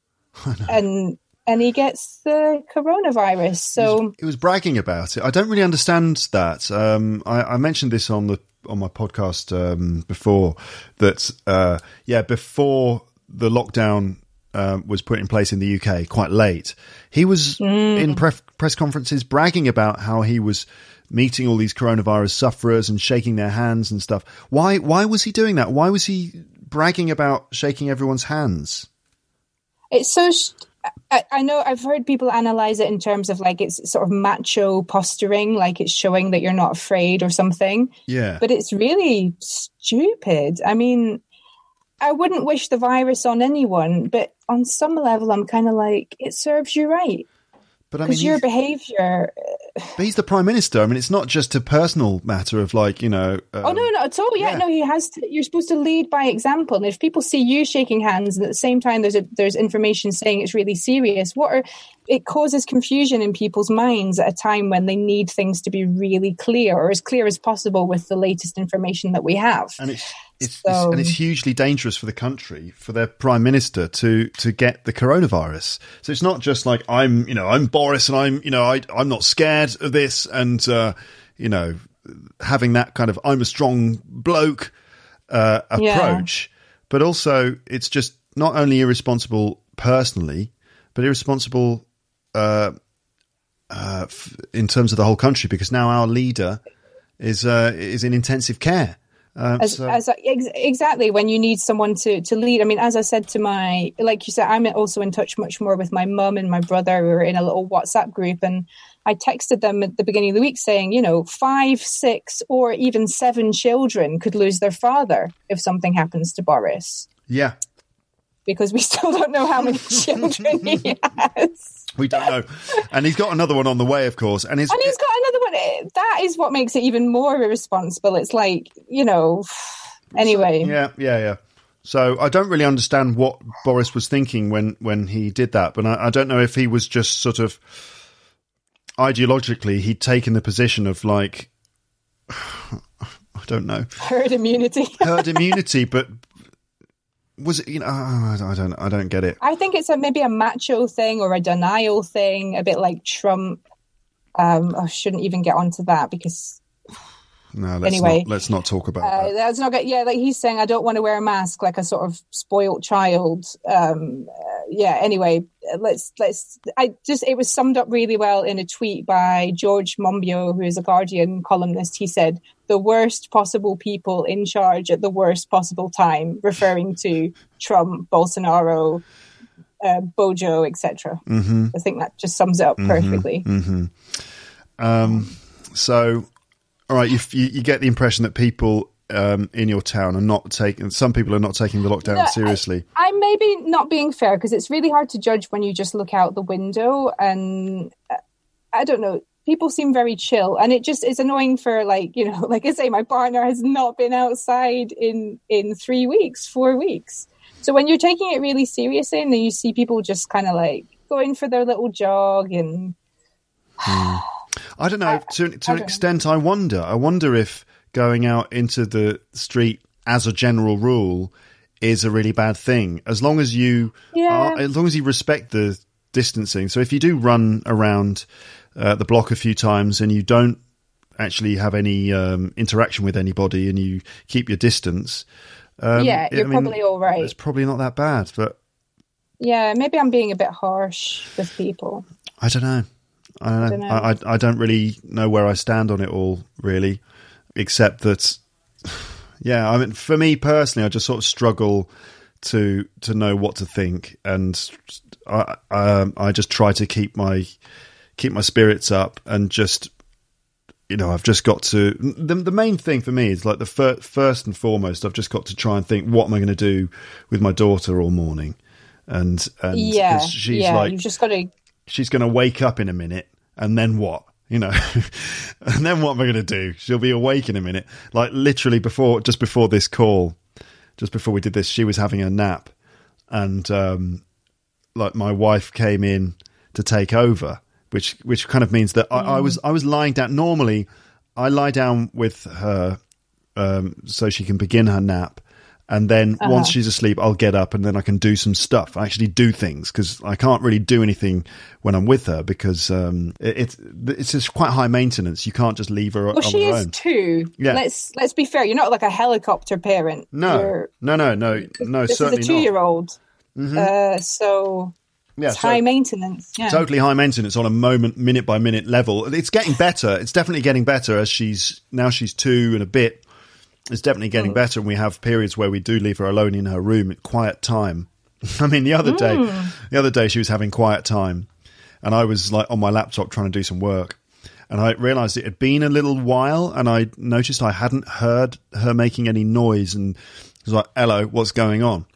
and and he gets the coronavirus. So he was, he was bragging about it. I don't really understand that. Um, I, I mentioned this on the on my podcast um, before. That uh, yeah, before the lockdown. Um, was put in place in the U K quite late. He was mm. in pre- press conferences bragging about how he was meeting all these coronavirus sufferers and shaking their hands and stuff. Why? Why was he doing that? Why was he bragging about shaking everyone's hands? It's so. I, I know I've heard people analyze it in terms of like it's sort of macho posturing, like it's showing that you're not afraid or something. Yeah, but it's really stupid. I mean. I wouldn't wish the virus on anyone, but on some level, I'm kind of like, it serves you right. But I mean, because your behaviour. But he's the prime minister. I mean, it's not just a personal matter of like, you know. Um, oh no, not at all. Yeah, yeah, no, he has to. You're supposed to lead by example, and if people see you shaking hands, and at the same time there's a, there's information saying it's really serious, what are it causes confusion in people's minds at a time when they need things to be really clear or as clear as possible with the latest information that we have. And it's It's, So- it's, and it's hugely dangerous for the country, for their prime minister to to get the coronavirus. So it's not just like I'm, you know, I'm Boris and I'm, you know, I, I'm not scared of this, and uh, you know, having that kind of I'm a strong bloke uh, approach, yeah. But also it's just not only irresponsible personally, but irresponsible uh, uh, f- in terms of the whole country, because now our leader is uh, is in intensive care. Um, as, so. as ex- exactly when you need someone to, to lead. I mean, as I said to my, like you said, I'm also in touch much more with my mum and my brother. We were in a little WhatsApp group, and I texted them at the beginning of the week saying, you know, five, six, or even seven children could lose their father if something happens to Boris. Yeah. Because we still don't know how many children he has. We don't know. And he's got another one on the way, of course. And, his, and he's got another one. That is what makes it even more irresponsible. It's like, you know, anyway. So, yeah, yeah, yeah. So I don't really understand what Boris was thinking when, when he did that. But I, I don't know if he was just sort of ideologically, he'd taken the position of like, I don't know. Herd immunity. Herd immunity, but... Was it, you know, I don't, I don't get it. I think it's a, maybe a macho thing or a denial thing, a bit like Trump. Um, I shouldn't even get onto that because. No, let's anyway, not, let's not talk about uh, that. That's not good. Yeah, like he's saying, I don't want to wear a mask like a sort of spoiled child. Um, uh, yeah. Anyway, let's let's. I just it was summed up really well in a tweet by George Monbiot, who is a Guardian columnist. He said, "The worst possible people in charge at the worst possible time," referring to Trump, Bolsonaro, uh, Bojo, et cetera. Mm-hmm. I think that just sums it up perfectly. Mm-hmm. Um. So. All right, you, you you get the impression that people um, in your town are not taking. Some people are not taking the lockdown no, seriously. I, I'm maybe not being fair because it's really hard to judge when you just look out the window, and uh, I don't know. People seem very chill, and it just is annoying for like you know, like I say, my partner has not been outside in in three weeks, four weeks. So when you're taking it really seriously, and then you see people just kind of like going for their little jog and. Hmm. I don't know. To, to an extent, I wonder. I wonder if going out into the street as a general rule is a really bad thing. As long as you, yeah. are, as long as you respect the distancing. So if you do run around uh, the block a few times and you don't actually have any um, interaction with anybody and you keep your distance, um, yeah, you're I mean, probably all right. It's probably not that bad, but yeah, maybe I'm being a bit harsh with people. I don't know. I don't know. I, don't know. I, I, I don't really know where I stand on it all, really, except that, yeah, I mean, for me personally, I just sort of struggle to to know what to think, and I um, I just try to keep my keep my spirits up, and just, you know, I've just got to. The, the main thing for me is like the fir- first and foremost, I've just got to try and think, what am I going to do with my daughter all morning, and and yeah, she's yeah, like, you've just got to. She's going to wake up in a minute, and then what? You know, and then what am I going to do? She'll be awake in a minute. Like literally before, just before this call, just before we did this, she was having a nap, and um, like my wife came in to take over, which which kind of means that I, mm. I was I was lying down. Normally, I lie down with her um, so she can begin her nap. And then uh-huh. once she's asleep, I'll get up and then I can do some stuff. I actually do things because I can't really do anything when I'm with her because um, it, it's it's just quite high maintenance. You can't just leave her well, on she her is own. Two. Yeah. Let's let's be fair. You're not like a helicopter parent. No, You're, no, no, no, no. This certainly is a two-year-old. Mm-hmm. Uh, so yeah, it's so high maintenance. Yeah. Totally high maintenance on a moment, minute by minute level. It's getting better. It's definitely getting better as she's now she's two and a bit. It's definitely getting mm. better, and we have periods where we do leave her alone in her room at quiet time. I mean, the other mm. day, the other day she was having quiet time, and I was like on my laptop trying to do some work, and I realised it had been a little while, and I noticed I hadn't heard her making any noise, and I was like, "Hello, what's going on?"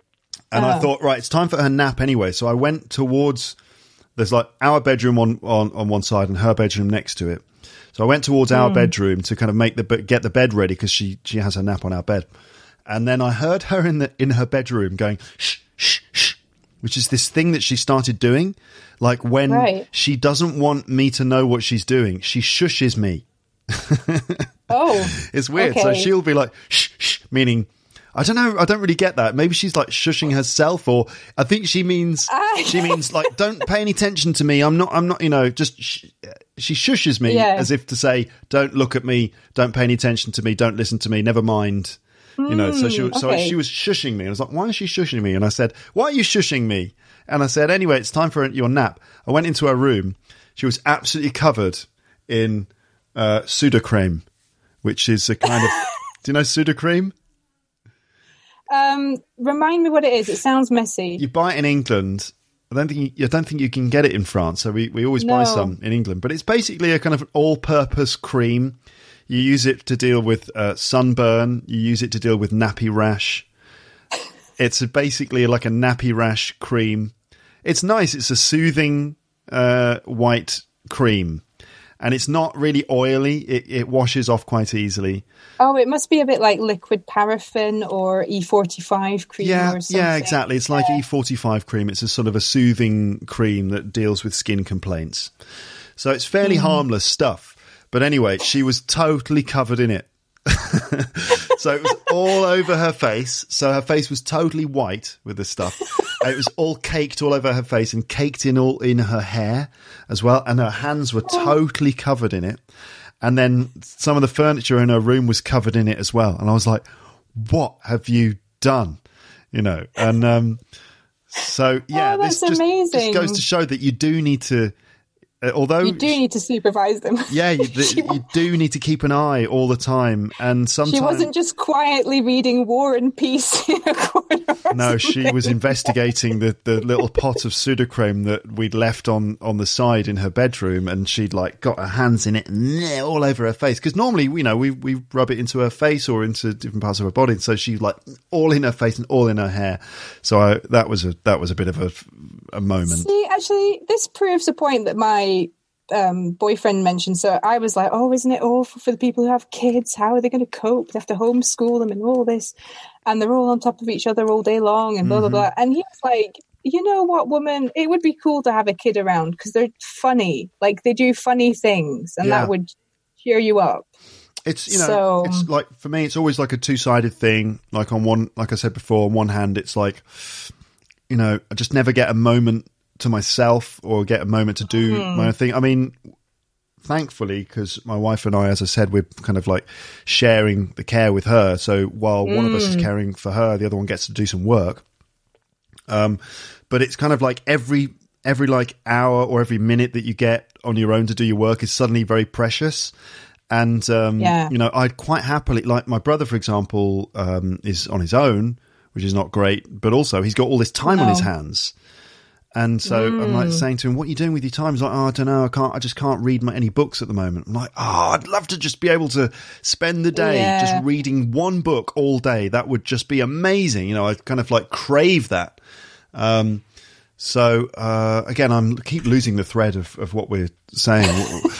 And oh. I thought, right, it's time for her nap anyway, so I went towards. There's like our bedroom on on, on one side and her bedroom next to it. So I went towards our mm. bedroom to kind of make the get the bed ready because she she has her nap on our bed, and then I heard her in the in her bedroom going shh shh shh, which is this thing that she started doing, like when right. she doesn't want me to know what she's doing, she shushes me. Oh, it's weird. okay. So she'll be like, shh, shh, meaning, I don't know. I don't really get that. Maybe she's like shushing herself, or I think she means, Ah. she means like, don't pay any attention to me. I'm not, I'm not, you know, just, sh- she shushes me Yeah. as if to say, don't look at me. Don't pay any attention to me. Don't listen to me. Never mind. You know, so she, so okay. she was shushing me. I was like, why is she shushing me? And I said, why are you shushing me? And I said, anyway, it's time for your nap. I went into her room. She was absolutely covered in uh, Sudocrem, which is a kind of, do you know Sudocrem? Um, remind me what it is. It sounds messy. You buy it in England. I don't think you, I don't think you can get it in France. So we, we always buy No. some in England. But it's basically a kind of all-purpose cream. You use it to deal with uh, sunburn. You use it to deal with nappy rash. It's a, basically like a nappy rash cream. It's nice. It's a soothing uh, white cream. And it's not really oily. It, it washes off quite easily. Oh, it must be a bit like liquid paraffin or E forty-five cream Yeah, or something. yeah, exactly. It's like E forty-five cream. It's a sort of a soothing cream that deals with skin complaints. So it's fairly Mm. harmless stuff. But anyway, she was totally covered in it. So it was all over her face. So her face was totally white with this stuff. It was all caked all over her face and caked in all in her hair as well. And her hands were totally covered in it. And then some of the furniture in her room was covered in it as well. And I was like, what have you done? You know, and um, so, yeah, Oh, that's this just, amazing. just goes to show that you do need to, uh, although You do need to supervise them. yeah, you, the, you do need to keep an eye all the time. And sometimes She wasn't just quietly reading War and Peace in a corner. or no, she something. was investigating the, the little pot of Sudocrem that we'd left on, on the side in her bedroom, and she'd like got her hands in it and yeah, all over her face. Because normally, you know, we we rub it into her face or into different parts of her body. So she like all in her face and all in her hair. So I, that was a that was a bit of a, a moment. See, actually, this proves a point that my um, boyfriend mentioned. So I was like, oh, isn't it awful for the people who have kids? How are they going to cope? They have to homeschool them and all this. And they're all on top of each other all day long and blah, Mm-hmm. blah, blah. And he was like, you know what, woman? It would be cool to have a kid around because they're funny. Like, they do funny things and Yeah. that would cheer you up. It's, you know, So- it's like, for me, it's always like a two-sided thing. Like on one, like I said before, on one hand, it's like, you know, I just never get a moment to myself or get a moment to do my own thing. I mean, thankfully, because my wife and I, as I said, we're kind of like sharing the care with her. So while one of us is caring for her, the other one gets to do some work. Um, but it's kind of like every, every like hour or every minute that you get on your own to do your work is suddenly very precious. And, um, Yeah. you know, I'd quite happily, like my brother, for example, um, is on his own, which is not great, but also he's got all this time on No. his hands. And so I'm like saying to him, what are you doing with your time? He's like, oh, I don't know. I can't, I just can't read my, any books at the moment. I'm like, oh, I'd love to just be able to spend the day Yeah. just reading one book all day. That would just be amazing. You know, I kind of like crave that. Um, so, uh, again, I'm keep losing the thread of, of what we're saying.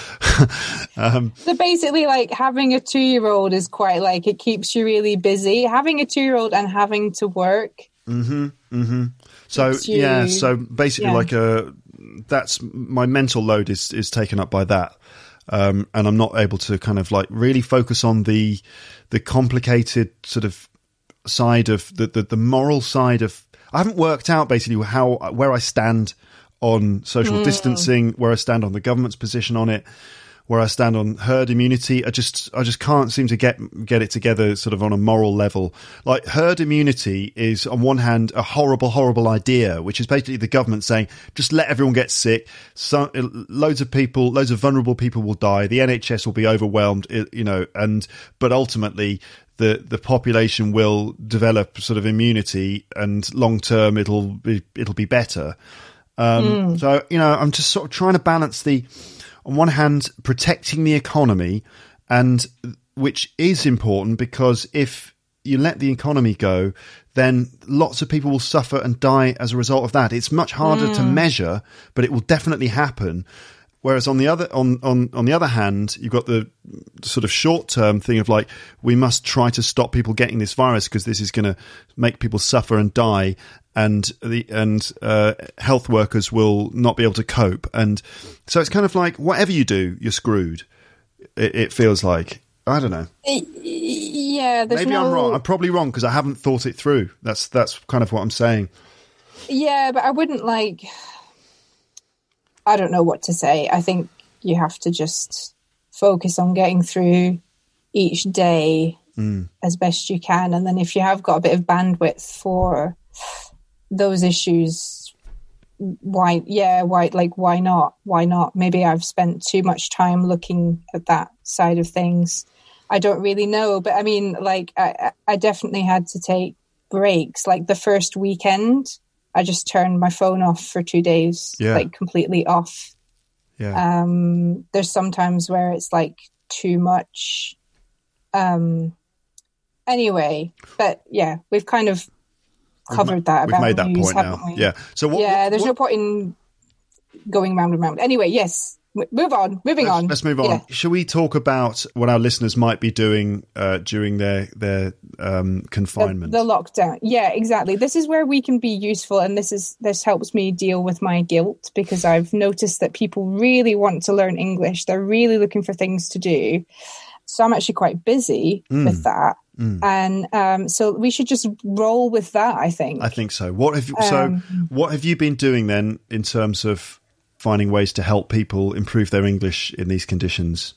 um, So basically, like, having a two-year-old is quite like, it keeps you really busy. Having a two-year-old and having to work. So Keeps you- yeah, so basically, yeah. like a that's my mental load is is taken up by that, um, and I'm not able to kind of like really focus on the the complicated sort of side of the the, the moral side of. I haven't worked out basically how where I stand on social distancing, where I stand on the government's position on it, where I stand on herd immunity. I just I just can't seem to get get it together sort of on a moral level. Like herd immunity is on one hand a horrible, horrible idea, which is basically the government saying, just let everyone get sick. So, loads of people, loads of vulnerable people will die. The N H S will be overwhelmed, you know, and but ultimately the the population will develop sort of immunity and long term it'll be it'll be better. Um, So, you know, I'm just sort of trying to balance the, on one hand, protecting the economy, and which is important because if you let the economy go, then lots of people will suffer and die as a result of that. It's much harder to measure, but it will definitely happen. Whereas on the other on, on, on the other hand, you've got the sort of short term thing of like, we must try to stop people getting this virus because this is going to make people suffer and die, and the and uh, health workers will not be able to cope. And so it's kind of like whatever you do, you're screwed. It, it feels like, I don't know. Yeah, there's Maybe no... I'm wrong. I'm probably wrong because I haven't thought it through. That's that's kind of what I'm saying. Yeah, but I wouldn't like... I don't know what to say. I think you have to just focus on getting through each day mm. as best you can. And then if you have got a bit of bandwidth for those issues, why, yeah, why, like, why not? Why not? Maybe I've spent too much time looking at that side of things. I don't really know. But I mean, like, I, I definitely had to take breaks. Like the first weekend, I just turned my phone off for two days, yeah. like completely off. Yeah. Um, there's sometimes where it's like too much. Um, anyway, but yeah, we've kind of covered we've that. We've about made that news, point now. We? Yeah. So what, yeah, what, there's what, no point in going round and round. Anyway, yes. Move on. Moving let's, on. Let's move on. Yeah. Shall we talk about what our listeners might be doing uh, during their their um, confinement? The, the lockdown. Yeah, exactly. This is where we can be useful, and this is this helps me deal with my guilt because I've noticed that people really want to learn English. They're really looking for things to do. So I'm actually quite busy mm. with that. Mm. And um, so we should just roll with that, I think. I think so. What have you, so Um, what have you been doing then in terms of finding ways to help people improve their English in these conditions?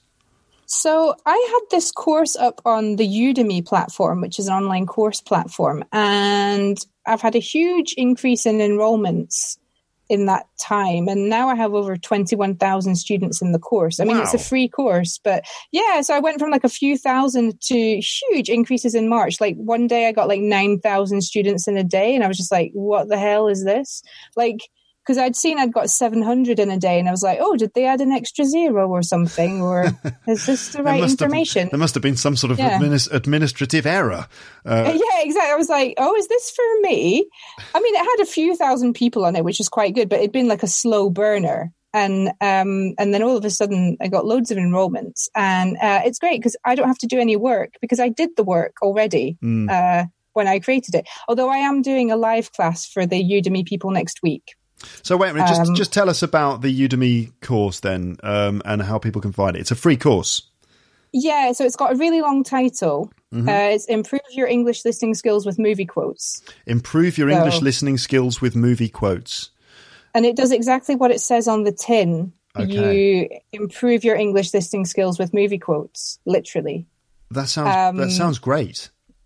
So I had this course up on the Udemy platform, which is an online course platform, and I've had a huge increase in enrollments in that time. And now I have over twenty-one thousand students in the course. I mean, Wow. it's a free course, but yeah, so I went from like a few thousand to huge increases in March. Like one day I got like nine thousand students in a day, and I was just like, what the hell is this? Like, because I'd seen I'd got seven hundred in a day, and I was like, oh, did they add an extra zero or something? Or is this the right information? Have, there must have been some sort of Yeah. administ- administrative error. Uh, Yeah, exactly. I was like, oh, is this for me? I mean, it had a few thousand people on it, which was quite good, but it'd been like a slow burner. And um, and then all of a sudden, I got loads of enrollments. And uh, it's great because I don't have to do any work because I did the work already Mm. uh, when I created it. Although I am doing a live class for the Udemy people next week. So wait a minute, just, Um, just tell us about the Udemy course then um, and how people can find it. It's a free course. Yeah, so it's got a really long title. Mm-hmm. Uh, it's Improve Your English Listening Skills with Movie Quotes. Improve your So- English listening skills with movie quotes. And it does exactly what it says on the tin. Okay. You improve your English listening skills with movie quotes, literally. That sounds Um, that sounds great.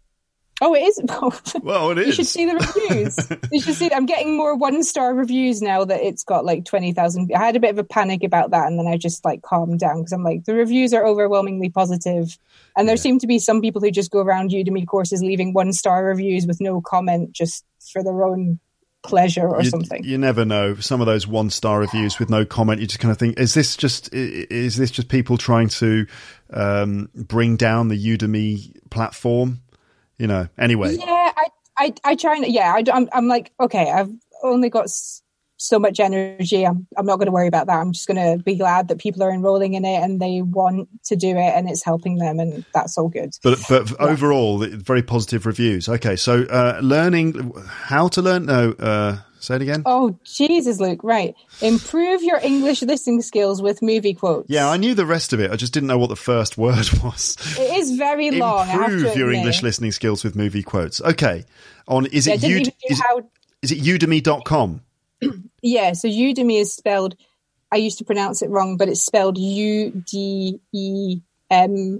Oh, it is. Well, it You is. should see the reviews. You should see. I'm getting more one-star reviews now that it's got like twenty thousand. I had a bit of a panic about that, and then I just like calmed down because I'm like, the reviews are overwhelmingly positive. And there Yeah. seem to be some people who just go around Udemy courses leaving one-star reviews with no comment just for their own pleasure or you, something. You never know. Some of those one star reviews with no comment, you just kind of think, is this just i- is this just people trying to um, bring down the Udemy platform? You know. Anyway, Yeah, I, I, I try and yeah, I, I'm, I'm like, okay, I've only got s- so much energy. I'm, I'm not going to worry about that. I'm just going to be glad that people are enrolling in it and they want to do it and it's helping them, and that's all good. but but overall, the- very positive reviews. Okay, so uh, learning how to learn. No, uh, say it again. Oh, Jesus, Luke, right. Improve your English listening skills with movie quotes. Yeah, I knew the rest of it. I just didn't know what the first word was. It is very long. I have to Improve your admit. English listening skills with movie quotes. Okay, on is Yeah, it I didn't Ud- even do is, how- is it udemy dot com? Yeah, so Udemy is spelled, I used to pronounce it wrong, but it's spelled U D E M.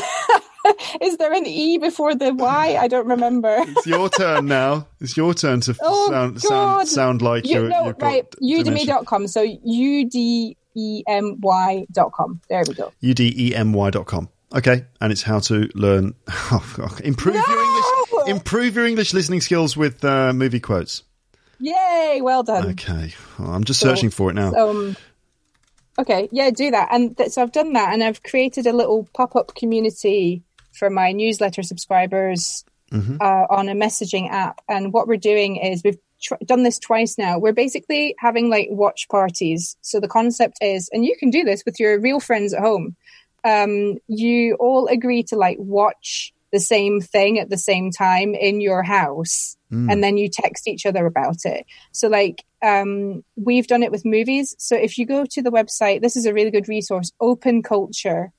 Is there an E before the Y? I don't remember. It's your turn now. It's your turn to Oh, sound, God. sound sound like You you're, know, you've got right, udemy dementia. dot com. So U D E M Y dot com. There we go. U D E M Y dot com. Okay, and it's how to learn oh, God. improve your No! English improve your English listening skills with uh, movie quotes. Yay, well done. Okay, well, I'm just So- searching for it now. Um, okay, yeah, do that. And th- so I've done that, and I've created a little pop-up community for my newsletter subscribers Mm-hmm. uh, on a messaging app. And what we're doing is we've tr- done this twice now. We're basically having like watch parties. So the concept is, and you can do this with your real friends at home. Um, you all agree to like watch the same thing at the same time in your house, Mm. and then you text each other about it. So like um, we've done it with movies. So if you go to the website, this is a really good resource, Open Culture.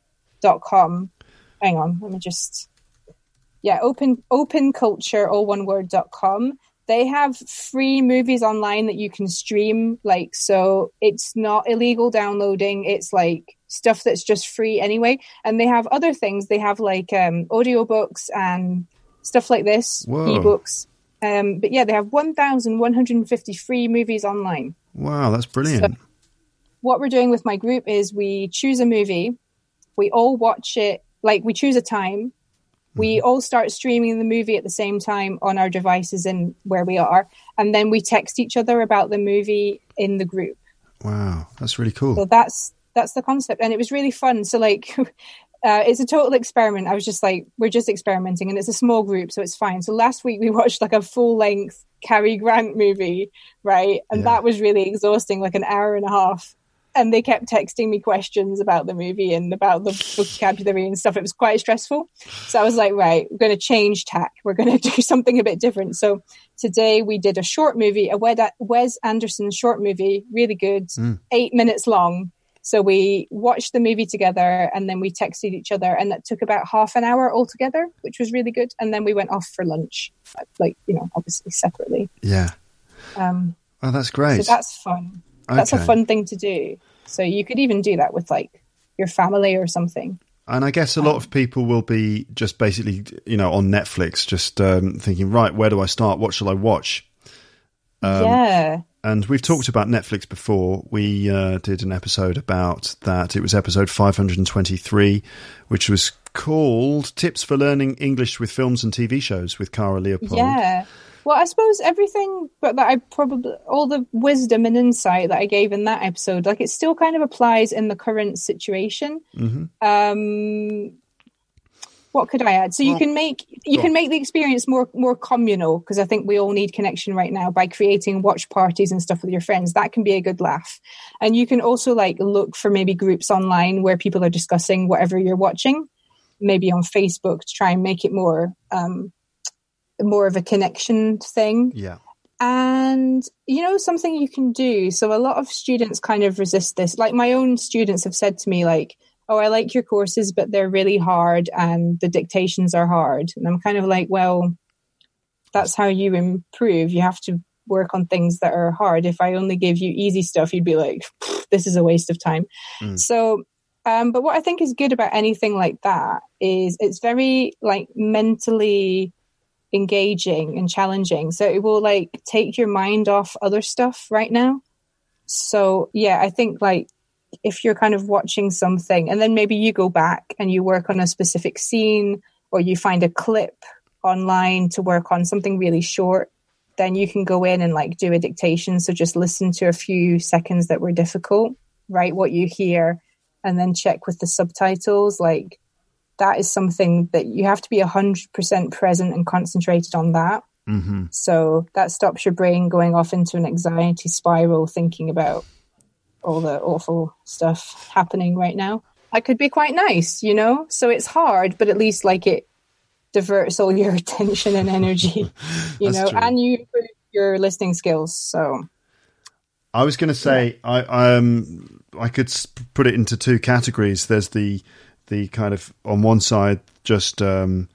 dot com. Hang on, let me just... Yeah, open open culture, all one word, dot com. They have free movies online that you can stream. Like, so it's not illegal downloading. It's like stuff that's just free anyway. And they have other things. They have like um, audiobooks and stuff like this, Whoa. ebooks. Um, but yeah, they have one thousand one hundred fifty free movies online. Wow, that's brilliant. So what we're doing with my group is we choose a movie. We all watch it. Like, we choose a time. We all start streaming the movie at the same time on our devices and where we are. And then we text each other about the movie in the group. Wow, that's really cool. So that's that's the concept. And it was really fun. So, like, uh, it's a total experiment. I was just like, we're just experimenting. And it's a small group, so it's fine. So last week we watched, like, a full-length Cary Grant movie, right? And Yeah. that was really exhausting, like an hour and a half. And they kept texting me questions about the movie and about the vocabulary and stuff. It was quite stressful. So I was like, right, we're going to change tack. We're going to do something a bit different. So today we did a short movie, a Wes Anderson short movie, really good, mm. eight minutes long. So we watched the movie together and then we texted each other, and that took about half an hour altogether, which was really good. And then we went off for lunch, like, you know, obviously separately. Yeah. Um, oh, that's great. So that's fun. That's okay. A fun thing to do. So you could even do that with like your family or something. And I guess a lot of people will be just basically, you know, on Netflix, just um, thinking, right, where do I start? What shall I watch? Um, yeah. And we've talked about Netflix before. We uh, did an episode about that. It was episode five hundred twenty-three, which was called Tips for Learning English with Films and T V Shows with Cara Leopold. Yeah. Well, I suppose everything, but that I probably, all the wisdom and insight that I gave in that episode, like, it still kind of applies in the current situation. Mm-hmm. Um, what could I add? So well, you can make you can make the experience more more communal, because I think we all need connection right now by creating watch parties and stuff with your friends. That can be a good laugh. And you can also like look for maybe groups online where people are discussing whatever you're watching, maybe on Facebook, to try and make it more. Um, more of a connection thing. Yeah. And, you know, something you can do. So a lot of students kind of resist this. Like, my own students have said to me, like, oh, I like your courses, but they're really hard and the dictations are hard. And I'm kind of like, well, that's how you improve. You have to work on things that are hard. If I only gave you easy stuff, you'd be like, this is a waste of time. Mm. So, um, but what I think is good about anything like that is it's very, like, mentally engaging and challenging, so it will like take your mind off other stuff right now. So yeah, I think like if you're kind of watching something and then maybe you go back and you work on a specific scene, or you find a clip online to work on something really short, then you can go in and like do a dictation. So just listen to a few seconds that were difficult, write what you hear, and then check with the subtitles. Like, that is something that you have to be one hundred percent present and concentrated on that. Mm-hmm. So that stops your brain going off into an anxiety spiral, thinking about all the awful stuff happening right now. That could be quite nice, you know? So it's hard, but at least like it diverts all your attention and energy, you know, true. And you improve your listening skills. So I was going to say, yeah. I um I could put it into two categories. There's the the kind of, on one side, just um,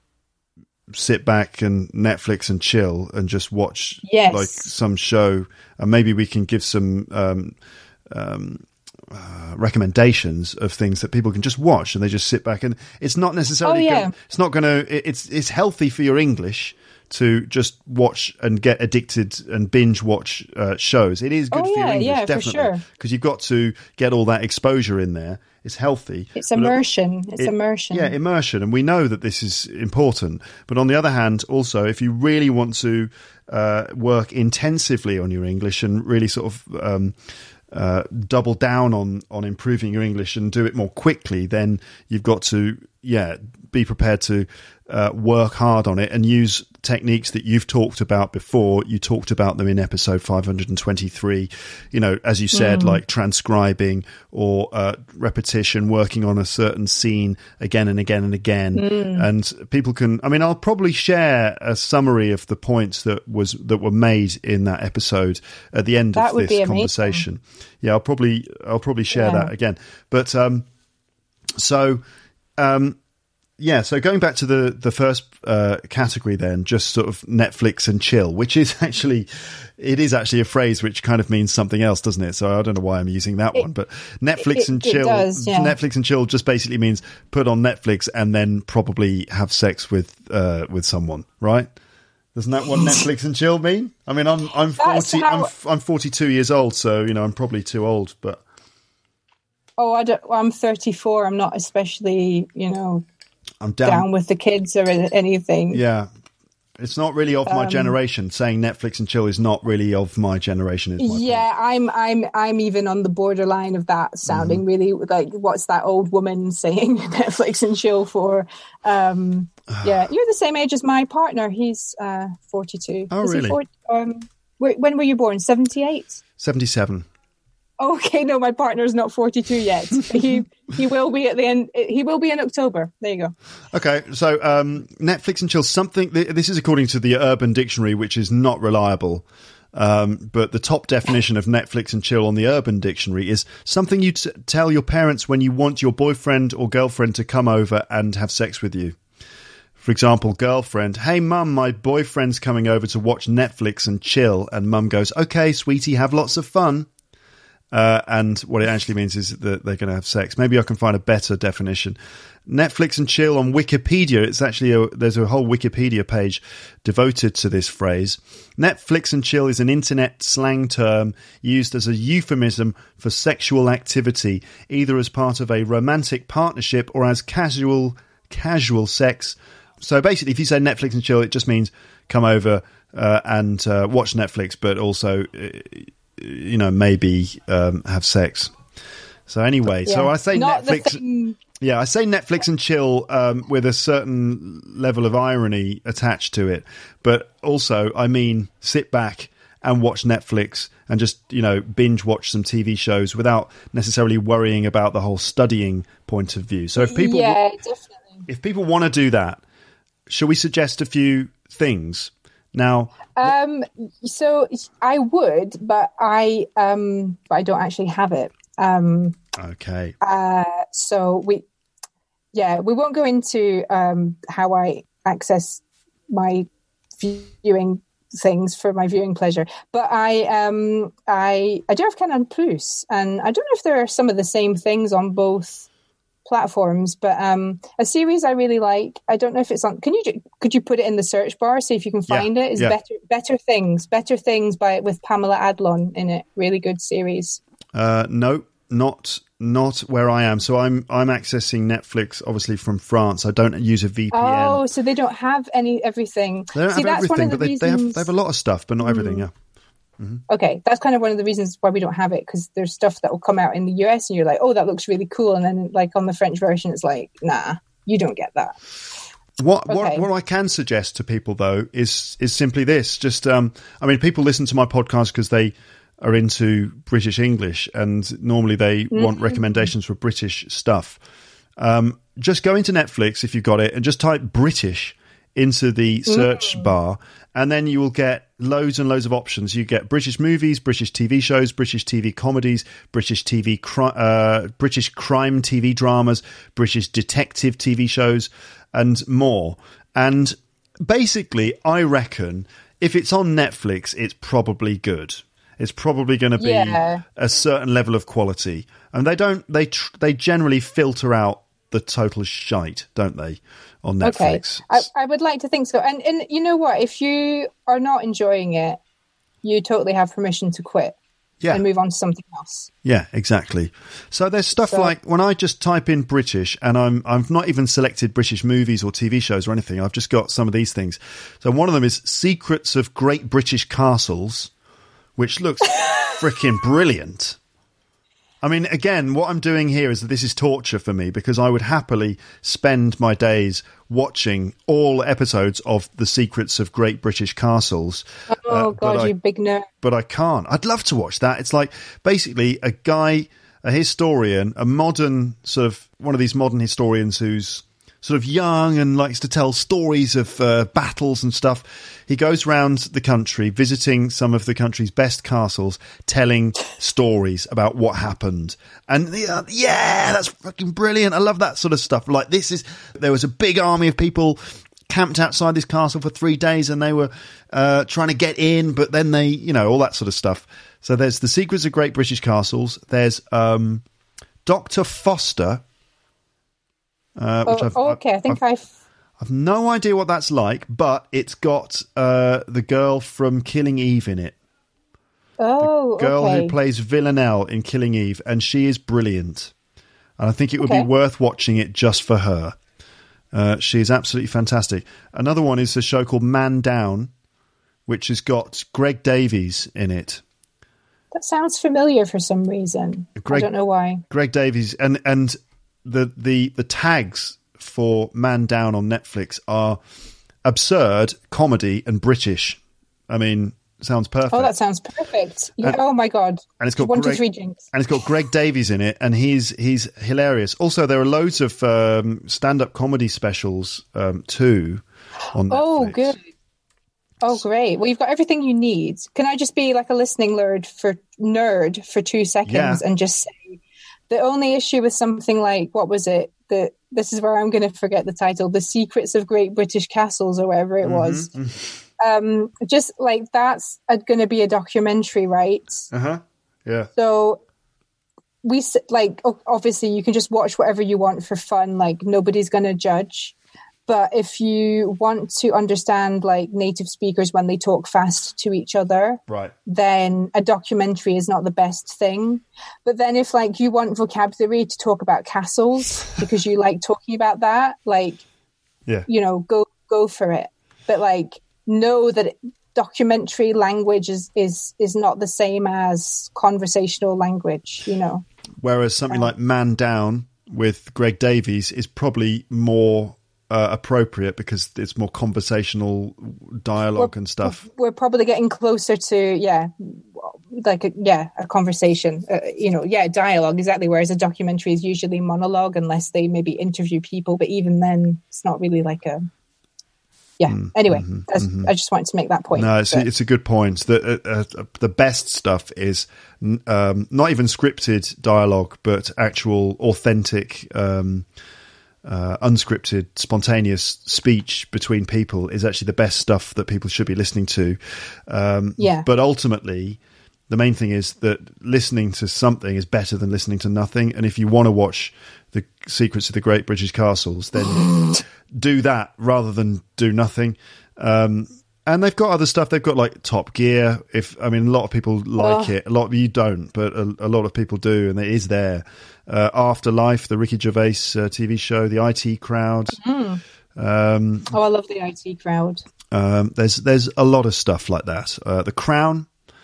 sit back and Netflix and chill and just watch yes. like some show, and maybe we can give some um, um, uh, recommendations of things that people can just watch, and they just sit back, and it's not necessarily, oh, yeah. gonna, it's not going to, it's it's healthy for your English to just watch and get addicted and binge watch uh, shows. It is good oh, for yeah, your English, yeah, definitely, because sure. you've got to get all that exposure in there. It's healthy. It's immersion. It's it, immersion. Yeah, immersion. And we know that this is important. But on the other hand, also, if you really want to uh, work intensively on your English and really sort of um, uh, double down on, on improving your English and do it more quickly, then you've got to, yeah, be prepared to uh, work hard on it and use techniques that you've talked about before. You talked about them in episode five hundred twenty-three, you know, as you said, mm. like transcribing or uh, repetition, working on a certain scene again and again and again. Mm. And people can, I mean, I'll probably share a summary of the points that was, that were made in that episode at the end that of this conversation. amazing. Yeah, I'll probably, I'll probably share yeah. that again. But, um, So, um, yeah, so going back to the, the first uh, category then, just sort of Netflix and chill, which is actually, it is actually a phrase which kind of means something else, doesn't it? So I don't know why I'm using that it, one, but Netflix it, and it chill, does, yeah. Netflix and chill just basically means put on Netflix and then probably have sex with uh, with someone, right? Doesn't that what Netflix and chill mean? I mean, I'm I'm forty, how... I'm I'm forty-two years old, so you know I'm probably too old, but. Oh, I don't, well, I'm thirty-four. I'm not especially, you know, I'm down. down with the kids or anything. Yeah. It's not really of my um, generation. Saying Netflix and chill is not really of my generation. Is my yeah, point. I'm I'm I'm even on the borderline of that, sounding mm-hmm. really like what's that old woman saying Netflix and chill for? Um, yeah, you're the same age as my partner. He's uh, forty-two. Oh, is really? He forty, um, when were you born? seventy-eight? seventy-seven. Okay, no, my partner's not forty-two yet. He he will be at the end. He will be in October. There you go. Okay, so um, Netflix and chill. Something. This is according to the Urban Dictionary, which is not reliable. Um, but the top definition of Netflix and chill on the Urban Dictionary is something you t- tell your parents when you want your boyfriend or girlfriend to come over and have sex with you. For example, girlfriend, hey mum, my boyfriend's coming over to watch Netflix and chill, and mum goes, okay, sweetie, have lots of fun. Uh, and what it actually means is that they're going to have sex. Maybe I can find a better definition. Netflix and chill on Wikipedia. It's actually a, there's a whole Wikipedia page devoted to this phrase. Netflix and chill is an internet slang term used as a euphemism for sexual activity, either as part of a romantic partnership or as casual casual sex. So basically, if you say Netflix and chill, it just means come over uh, and uh, watch Netflix, but also. Uh, you know, maybe um, have sex. So anyway, yeah. so I say Not Netflix. Yeah, I say Netflix and chill um, with a certain level of irony attached to it. But also, I mean, sit back and watch Netflix and just, you know, binge watch some T V shows without necessarily worrying about the whole studying point of view. So if people, yeah, definitely. if people want to do that, shall we suggest a few things? Now, um, so I would, but I, um, but I don't actually have it. Um, okay. Uh, so we, yeah, we won't go into um, how I access my viewing things for my viewing pleasure, but I, um, I, I do have Canal Plus, and I don't know if there are some of the same things on both platforms, but um a series I really like, I don't know if it's on, can you could you put it in the search bar, see if you can find yeah, it, is yeah. better better things better things by with Pamela Adlon in it. Really good series. uh no not not where I am. So i'm i'm accessing Netflix obviously from France. I don't use a V P N. Oh, so they don't have any everything. They don't see, have that's everything, one of the but they, reasons... they have they have a lot of stuff, but not mm. everything. Yeah. Mm-hmm. Okay, that's kind of one of the reasons why we don't have it, because there's stuff that will come out in the U S and you're like, oh, that looks really cool, and then like on the French version it's like, nah, you don't get that. What okay. what what I can suggest to people though is is simply this. Just um, I mean, people listen to my podcast because they are into British English, and normally they mm-hmm. want recommendations for British stuff. Um, just go into Netflix if you've got it, and just type British into the search mm. bar, and then you will get loads and loads of options. You get British movies, British T V shows, British T V comedies, British T V, cri- uh, British crime T V dramas, British detective T V shows, and more. And basically, I reckon if it's on Netflix, it's probably good. It's probably going to be yeah. a certain level of quality, and they don't. They tr- they generally filter out the total shite, don't they? On Netflix. Okay. I, I would like to think so. And and you know what? If you are not enjoying it, you totally have permission to quit yeah. and move on to something else. Yeah, exactly. So there's stuff so, like when I just type in British, and I'm I've not even selected British movies or T V shows or anything. I've just got some of these things. So one of them is Secrets of Great British Castles, which looks freaking brilliant. I mean, again, what I'm doing here is that this is torture for me, because I would happily spend my days watching all episodes of The Secrets of Great British Castles. Oh, uh, God, I, you big nerd. But I can't. I'd love to watch that. It's like basically a guy, a historian, a modern sort of one of these modern historians who's sort of young and likes to tell stories of uh, battles and stuff. He goes around the country, visiting some of the country's best castles, telling stories about what happened. And uh, yeah, that's fucking brilliant. I love that sort of stuff. Like this is, there was a big army of people camped outside this castle for three days and they were uh, trying to get in, but then they, you know, all that sort of stuff. So there's The Secrets of Great British Castles. There's um, Doctor Foster. Uh, which oh, I've, okay, I think I've... I've... I've no idea what that's like, but it's got uh, the girl from Killing Eve in it. Oh, the girl okay. who plays Villanelle in Killing Eve, and she is brilliant. And I think it would okay. be worth watching it just for her. Uh, she's absolutely fantastic. Another one is a show called Man Down, which has got Greg Davies in it. That sounds familiar for some reason. Greg, I don't know why. Greg Davies, and and the the the tags for Man Down on Netflix are absurd, comedy, and British. I mean, sounds perfect. Oh, that sounds perfect. Yeah. And, oh my god. And it's got one, Greg, two, three jinx. And it's got Greg Davies in it, and he's he's hilarious. Also, there are loads of um, stand-up comedy specials um, too on Netflix. Oh, good. Oh, great. Well, you've got everything you need. Can I just be like a listening nerd for nerd for two seconds Yeah. and just say the only issue with something like, what was it? The this is where I'm going to forget the title, The Secrets of Great British Castles, or whatever it Mm-hmm. was. um, just like that's going to be a documentary, right? Uh huh. Yeah. So we s- like o- obviously you can just watch whatever you want for fun. Like nobody's going to judge. But if you want to understand like native speakers when they talk fast to each other, Right. then a documentary is not the best thing. But then if like you want vocabulary to talk about castles because you like talking about that, like, Yeah. you know, go go for it. But like know that it, documentary language is, is, is not the same as conversational language, you know. Whereas something like Man Down with Greg Davies is probably more uh, appropriate because it's more conversational dialogue and stuff. We're probably getting closer to, yeah, like, a, yeah, a conversation, uh, you know, yeah, dialogue, exactly. Whereas a documentary is usually monologue unless they maybe interview people. But even then, it's not really like a, yeah. Mm, anyway, mm-hmm, that's, mm-hmm. I just wanted to make that point. No, it's, it's a good point. The uh, uh, the best stuff is um, not even scripted dialogue, but actual authentic, um, uh, unscripted, spontaneous speech between people is actually the best stuff that people should be listening to. Um, yeah. But ultimately, the main thing is that listening to something is better than listening to nothing. And if you want to watch The Secrets of the Great British Castles, then do that rather than do nothing. Um, and they've got other stuff. They've got like Top Gear. If I mean, a lot of people like oh. it. A lot of you don't, but a, a lot of people do, and it is there. Uh, Afterlife, the Ricky Gervais uh, T V show, the I T Crowd. Mm. Um, oh, I love the I T Crowd. Um, there's there's a lot of stuff like that. Uh, the Crown.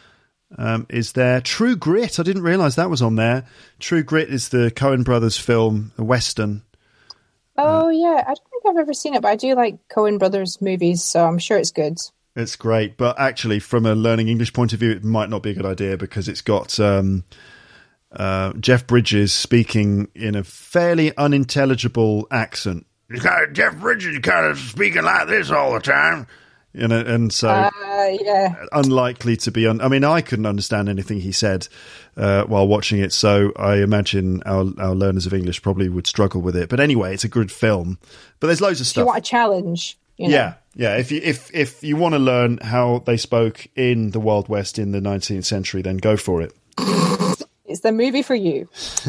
Um, is there True Grit? I didn't realise that was on there. True Grit is the Coen Brothers film, the Western. Oh, uh, yeah. I don't think I've ever seen it, but I do like Coen Brothers movies, so I'm sure it's good. It's great. But actually, from a learning English point of view, it might not be a good idea because it's got um, uh, Jeff Bridges speaking in a fairly unintelligible accent. Jeff Bridges kind of speaking like this all the time. You know, and so uh, yeah. unlikely to be. Un- I mean, I couldn't understand anything he said uh, while watching it, so I imagine our our learners of English probably would struggle with it. But anyway, it's a good film. But there's loads of stuff. If you want a challenge, you know? yeah, yeah. If you if if you want to learn how they spoke in the Wild West in the nineteenth century, then go for it. It's the movie for you.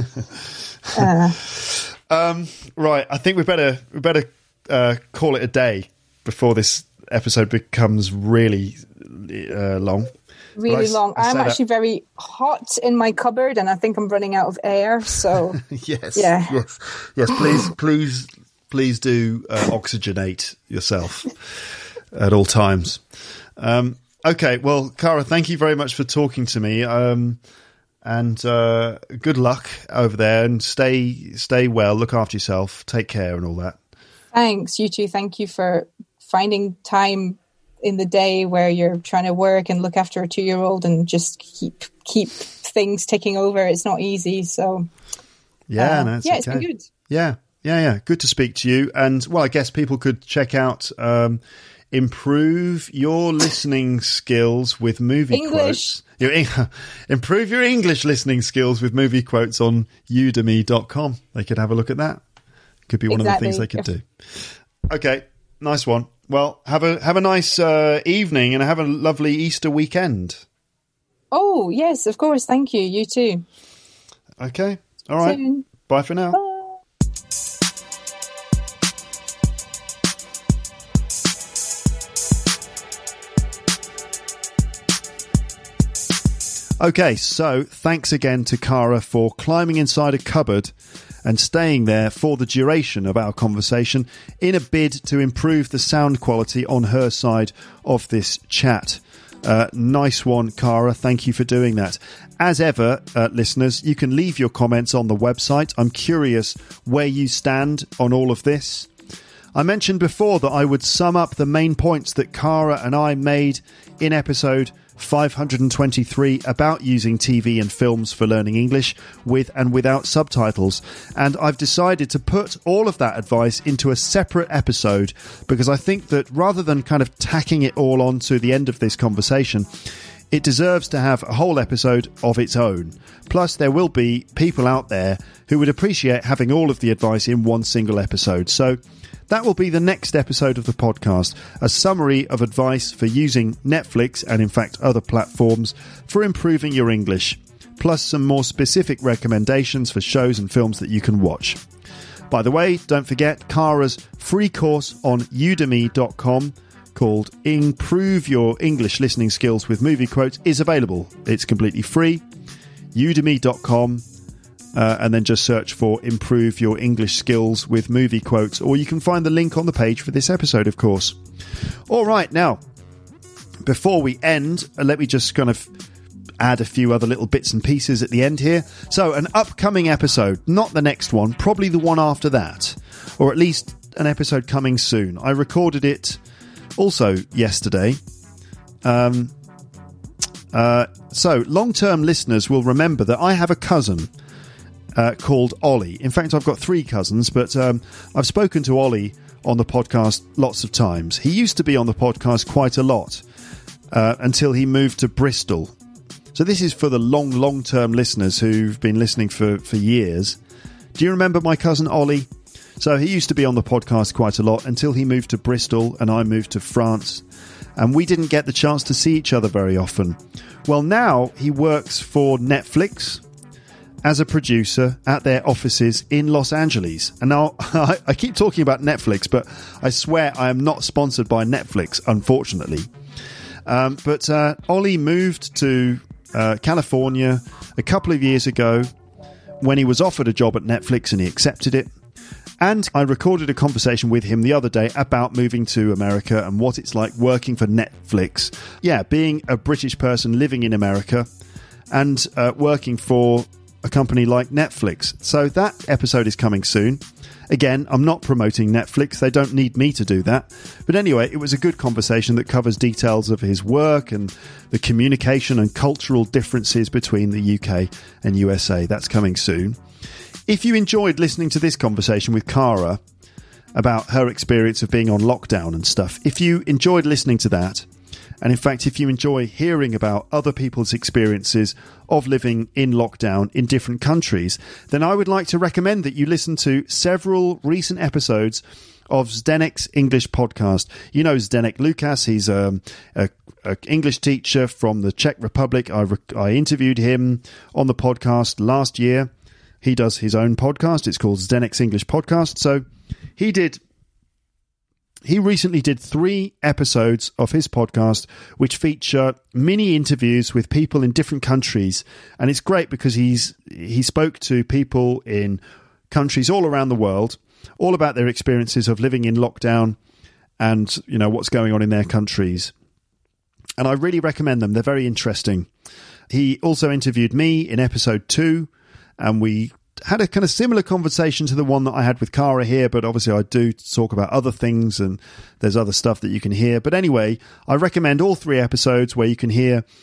uh. um, right, I think we better we better uh, call it a day before this episode becomes really uh, long. Really I, long. I I'm actually that. very hot in my cupboard, and I think I'm running out of air. So yes, yeah. yes, yes. Please, please, please do uh, oxygenate yourself at all times. Um, okay, well, Cara, thank you very much for talking to me. Um, and uh, good luck over there, and stay stay well. Look after yourself. Take care, and all that. Thanks. You too. Thank you for finding time in the day where you're trying to work and look after a two-year-old and just keep keep things ticking over. It's not easy. So yeah, uh, no, it's yeah, okay. it's been good. Yeah, Yeah, yeah. Good to speak to you. And, well, I guess people could check out um, Improve Your Listening Skills with Movie English. Quotes. Your, improve your English listening skills with movie quotes on udemy dot com. They could have a look at that. Could be one Exactly. of the things they could do. Okay, nice one. Well, have a have a nice uh, evening and have a lovely Easter weekend. Oh, yes, of course. Thank you. You too. Okay. All right. Soon. Bye for now. Bye. Okay, so thanks again to Cara for climbing inside a cupboard and staying there for the duration of our conversation in a bid to improve the sound quality on her side of this chat. Uh, nice one, Cara. Thank you for doing that. As ever, uh, listeners, you can leave your comments on the website. I'm curious where you stand on all of this. I mentioned before that I would sum up the main points that Cara and I made in episode five hundred twenty-three about using T V and films for learning English with and without subtitles, and I've decided to put all of that advice into a separate episode because I think that rather than kind of tacking it all on to the end of this conversation, it deserves to have a whole episode of its own. Plus, there will be people out there who would appreciate having all of the advice in one single episode. So that will be the next episode of the podcast, a summary of advice for using Netflix and, in fact, other platforms for improving your English, plus some more specific recommendations for shows and films that you can watch. By the way, don't forget Cara's free course on udemy dot com called Improve Your English Listening Skills with Movie Quotes is available. It's completely free. udemy dot com. Uh, and then just search for Improve Your English Skills with Movie Quotes, or you can find the link on the page for this episode, of course. All right, now, before we end, uh, let me just kind of add a few other little bits and pieces at the end here. So, an upcoming episode, not the next one, probably the one after that, or at least an episode coming soon. I recorded it also yesterday. Um, uh, so, long-term listeners will remember that I have a cousin Uh, called Ollie. In fact, I've got three cousins, but um, I've spoken to Ollie on the podcast lots of times. He used to be on the podcast quite a lot uh, until he moved to Bristol. So this is for the long, long-term listeners who've been listening for, for years. Do you remember my cousin Ollie? So he used to be on the podcast quite a lot until he moved to Bristol and I moved to France. And we didn't get the chance to see each other very often. Well, now he works for Netflix as a producer at their offices in Los Angeles. And now, I keep talking about Netflix, but I swear I am not sponsored by Netflix, unfortunately. Um, but uh, Ollie moved to uh, California a couple of years ago when he was offered a job at Netflix and he accepted it. And I recorded a conversation with him the other day about moving to America and what it's like working for Netflix. Yeah, being a British person living in America and uh, working for a company like Netflix. So that episode is coming soon. Again, I'm not promoting Netflix. They don't need me to do that. But anyway, it was a good conversation that covers details of his work and the communication and cultural differences between the U K and U S A. That's coming soon. If you enjoyed listening to this conversation with Cara about her experience of being on lockdown and stuff, if you enjoyed listening to that, and in fact, if you enjoy hearing about other people's experiences of living in lockdown in different countries, then I would like to recommend that you listen to several recent episodes of Zdenek's English podcast. You know Zdenek Lukas, he's um, a, a English teacher from the Czech Republic. I, re- I interviewed him on the podcast last year. He does his own podcast. It's called Zdenek's English Podcast. So he did... He recently did three episodes of his podcast, which feature mini interviews with people in different countries. And it's great because he's he spoke to people in countries all around the world, all about their experiences of living in lockdown and, you know, what's going on in their countries. And I really recommend them. They're very interesting. He also interviewed me in episode two, and we had a kind of similar conversation to the one that I had with Cara here, but obviously I do talk about other things and there's other stuff that you can hear. But anyway, I recommend all three episodes where you can hear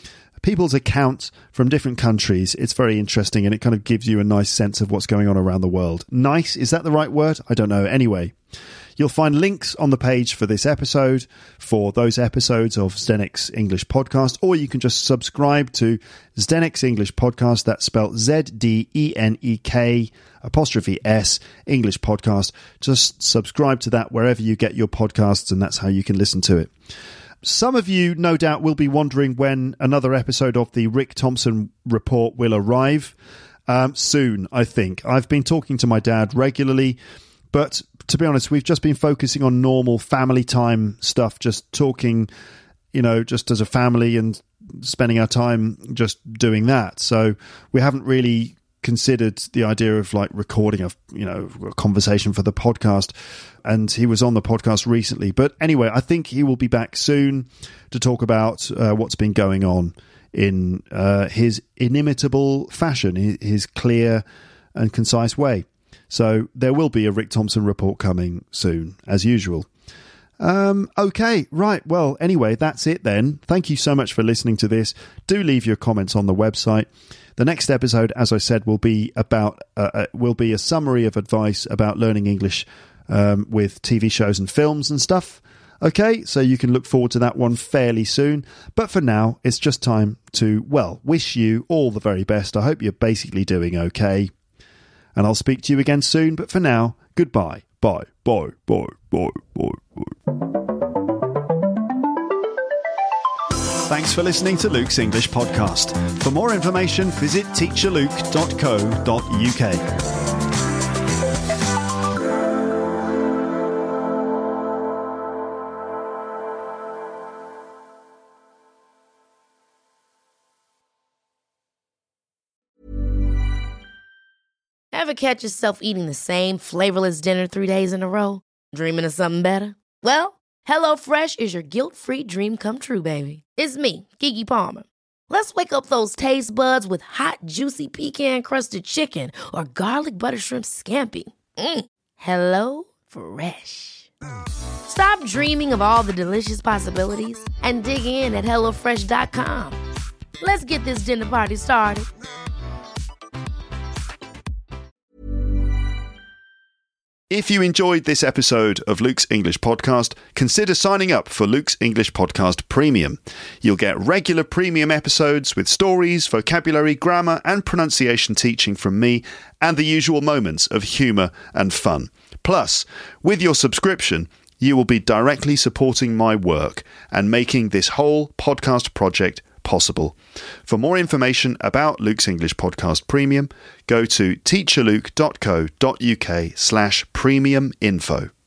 people's accounts from different countries. It's very interesting, and it kind of gives you a nice sense of what's going on around the world. Nice, is that the right word? I don't know. Anyway, you'll find links on the page for this episode, for those episodes of Zdenek's English Podcast, or you can just subscribe to Zdenek's English Podcast. That's spelled Z D E N E K apostrophe S English Podcast. Just subscribe to that wherever you get your podcasts, and that's how you can listen to it. Some of you, no doubt, will be wondering when another episode of the Rick Thompson Report will arrive. Um, soon, I think. I've been talking to my dad regularly, but to be honest, we've just been focusing on normal family time stuff, just talking, you know, just as a family and spending our time just doing that. So we haven't really considered the idea of like recording a, you know, a conversation for the podcast. And he was on the podcast recently. But anyway, I think he will be back soon to talk about uh, what's been going on in uh, his inimitable fashion, his clear and concise way. So there will be a Rick Thompson Report coming soon, as usual. Um, okay, right. Well, anyway, that's it then. Thank you so much for listening to this. Do leave your comments on the website. The next episode, as I said, will be about uh, uh, will be a summary of advice about learning English um, with T V shows and films and stuff. Okay, so you can look forward to that one fairly soon. But for now, it's just time to, well, wish you all the very best. I hope you're basically doing okay. And I'll speak to you again soon. But for now, goodbye. Bye. Bye. Bye. Bye. Bye. Bye. Thanks for listening to Luke's English Podcast. For more information, visit teacher luke dot co dot uk. Ever catch yourself eating the same flavorless dinner three days in a row? Dreaming of something better? Well, HelloFresh is your guilt-free dream come true, baby. It's me, Keke Palmer. Let's wake up those taste buds with hot, juicy pecan-crusted chicken or garlic butter shrimp scampi. Mm. Hello Fresh. Stop dreaming of all the delicious possibilities and dig in at hello fresh dot com. Let's get this dinner party started. If you enjoyed this episode of Luke's English Podcast, consider signing up for Luke's English Podcast Premium. You'll get regular premium episodes with stories, vocabulary, grammar and pronunciation teaching from me and the usual moments of humour and fun. Plus, with your subscription, you will be directly supporting my work and making this whole podcast project possible. For more information about Luke's English Podcast Premium, go to teacher luke dot co dot uk slash premium info.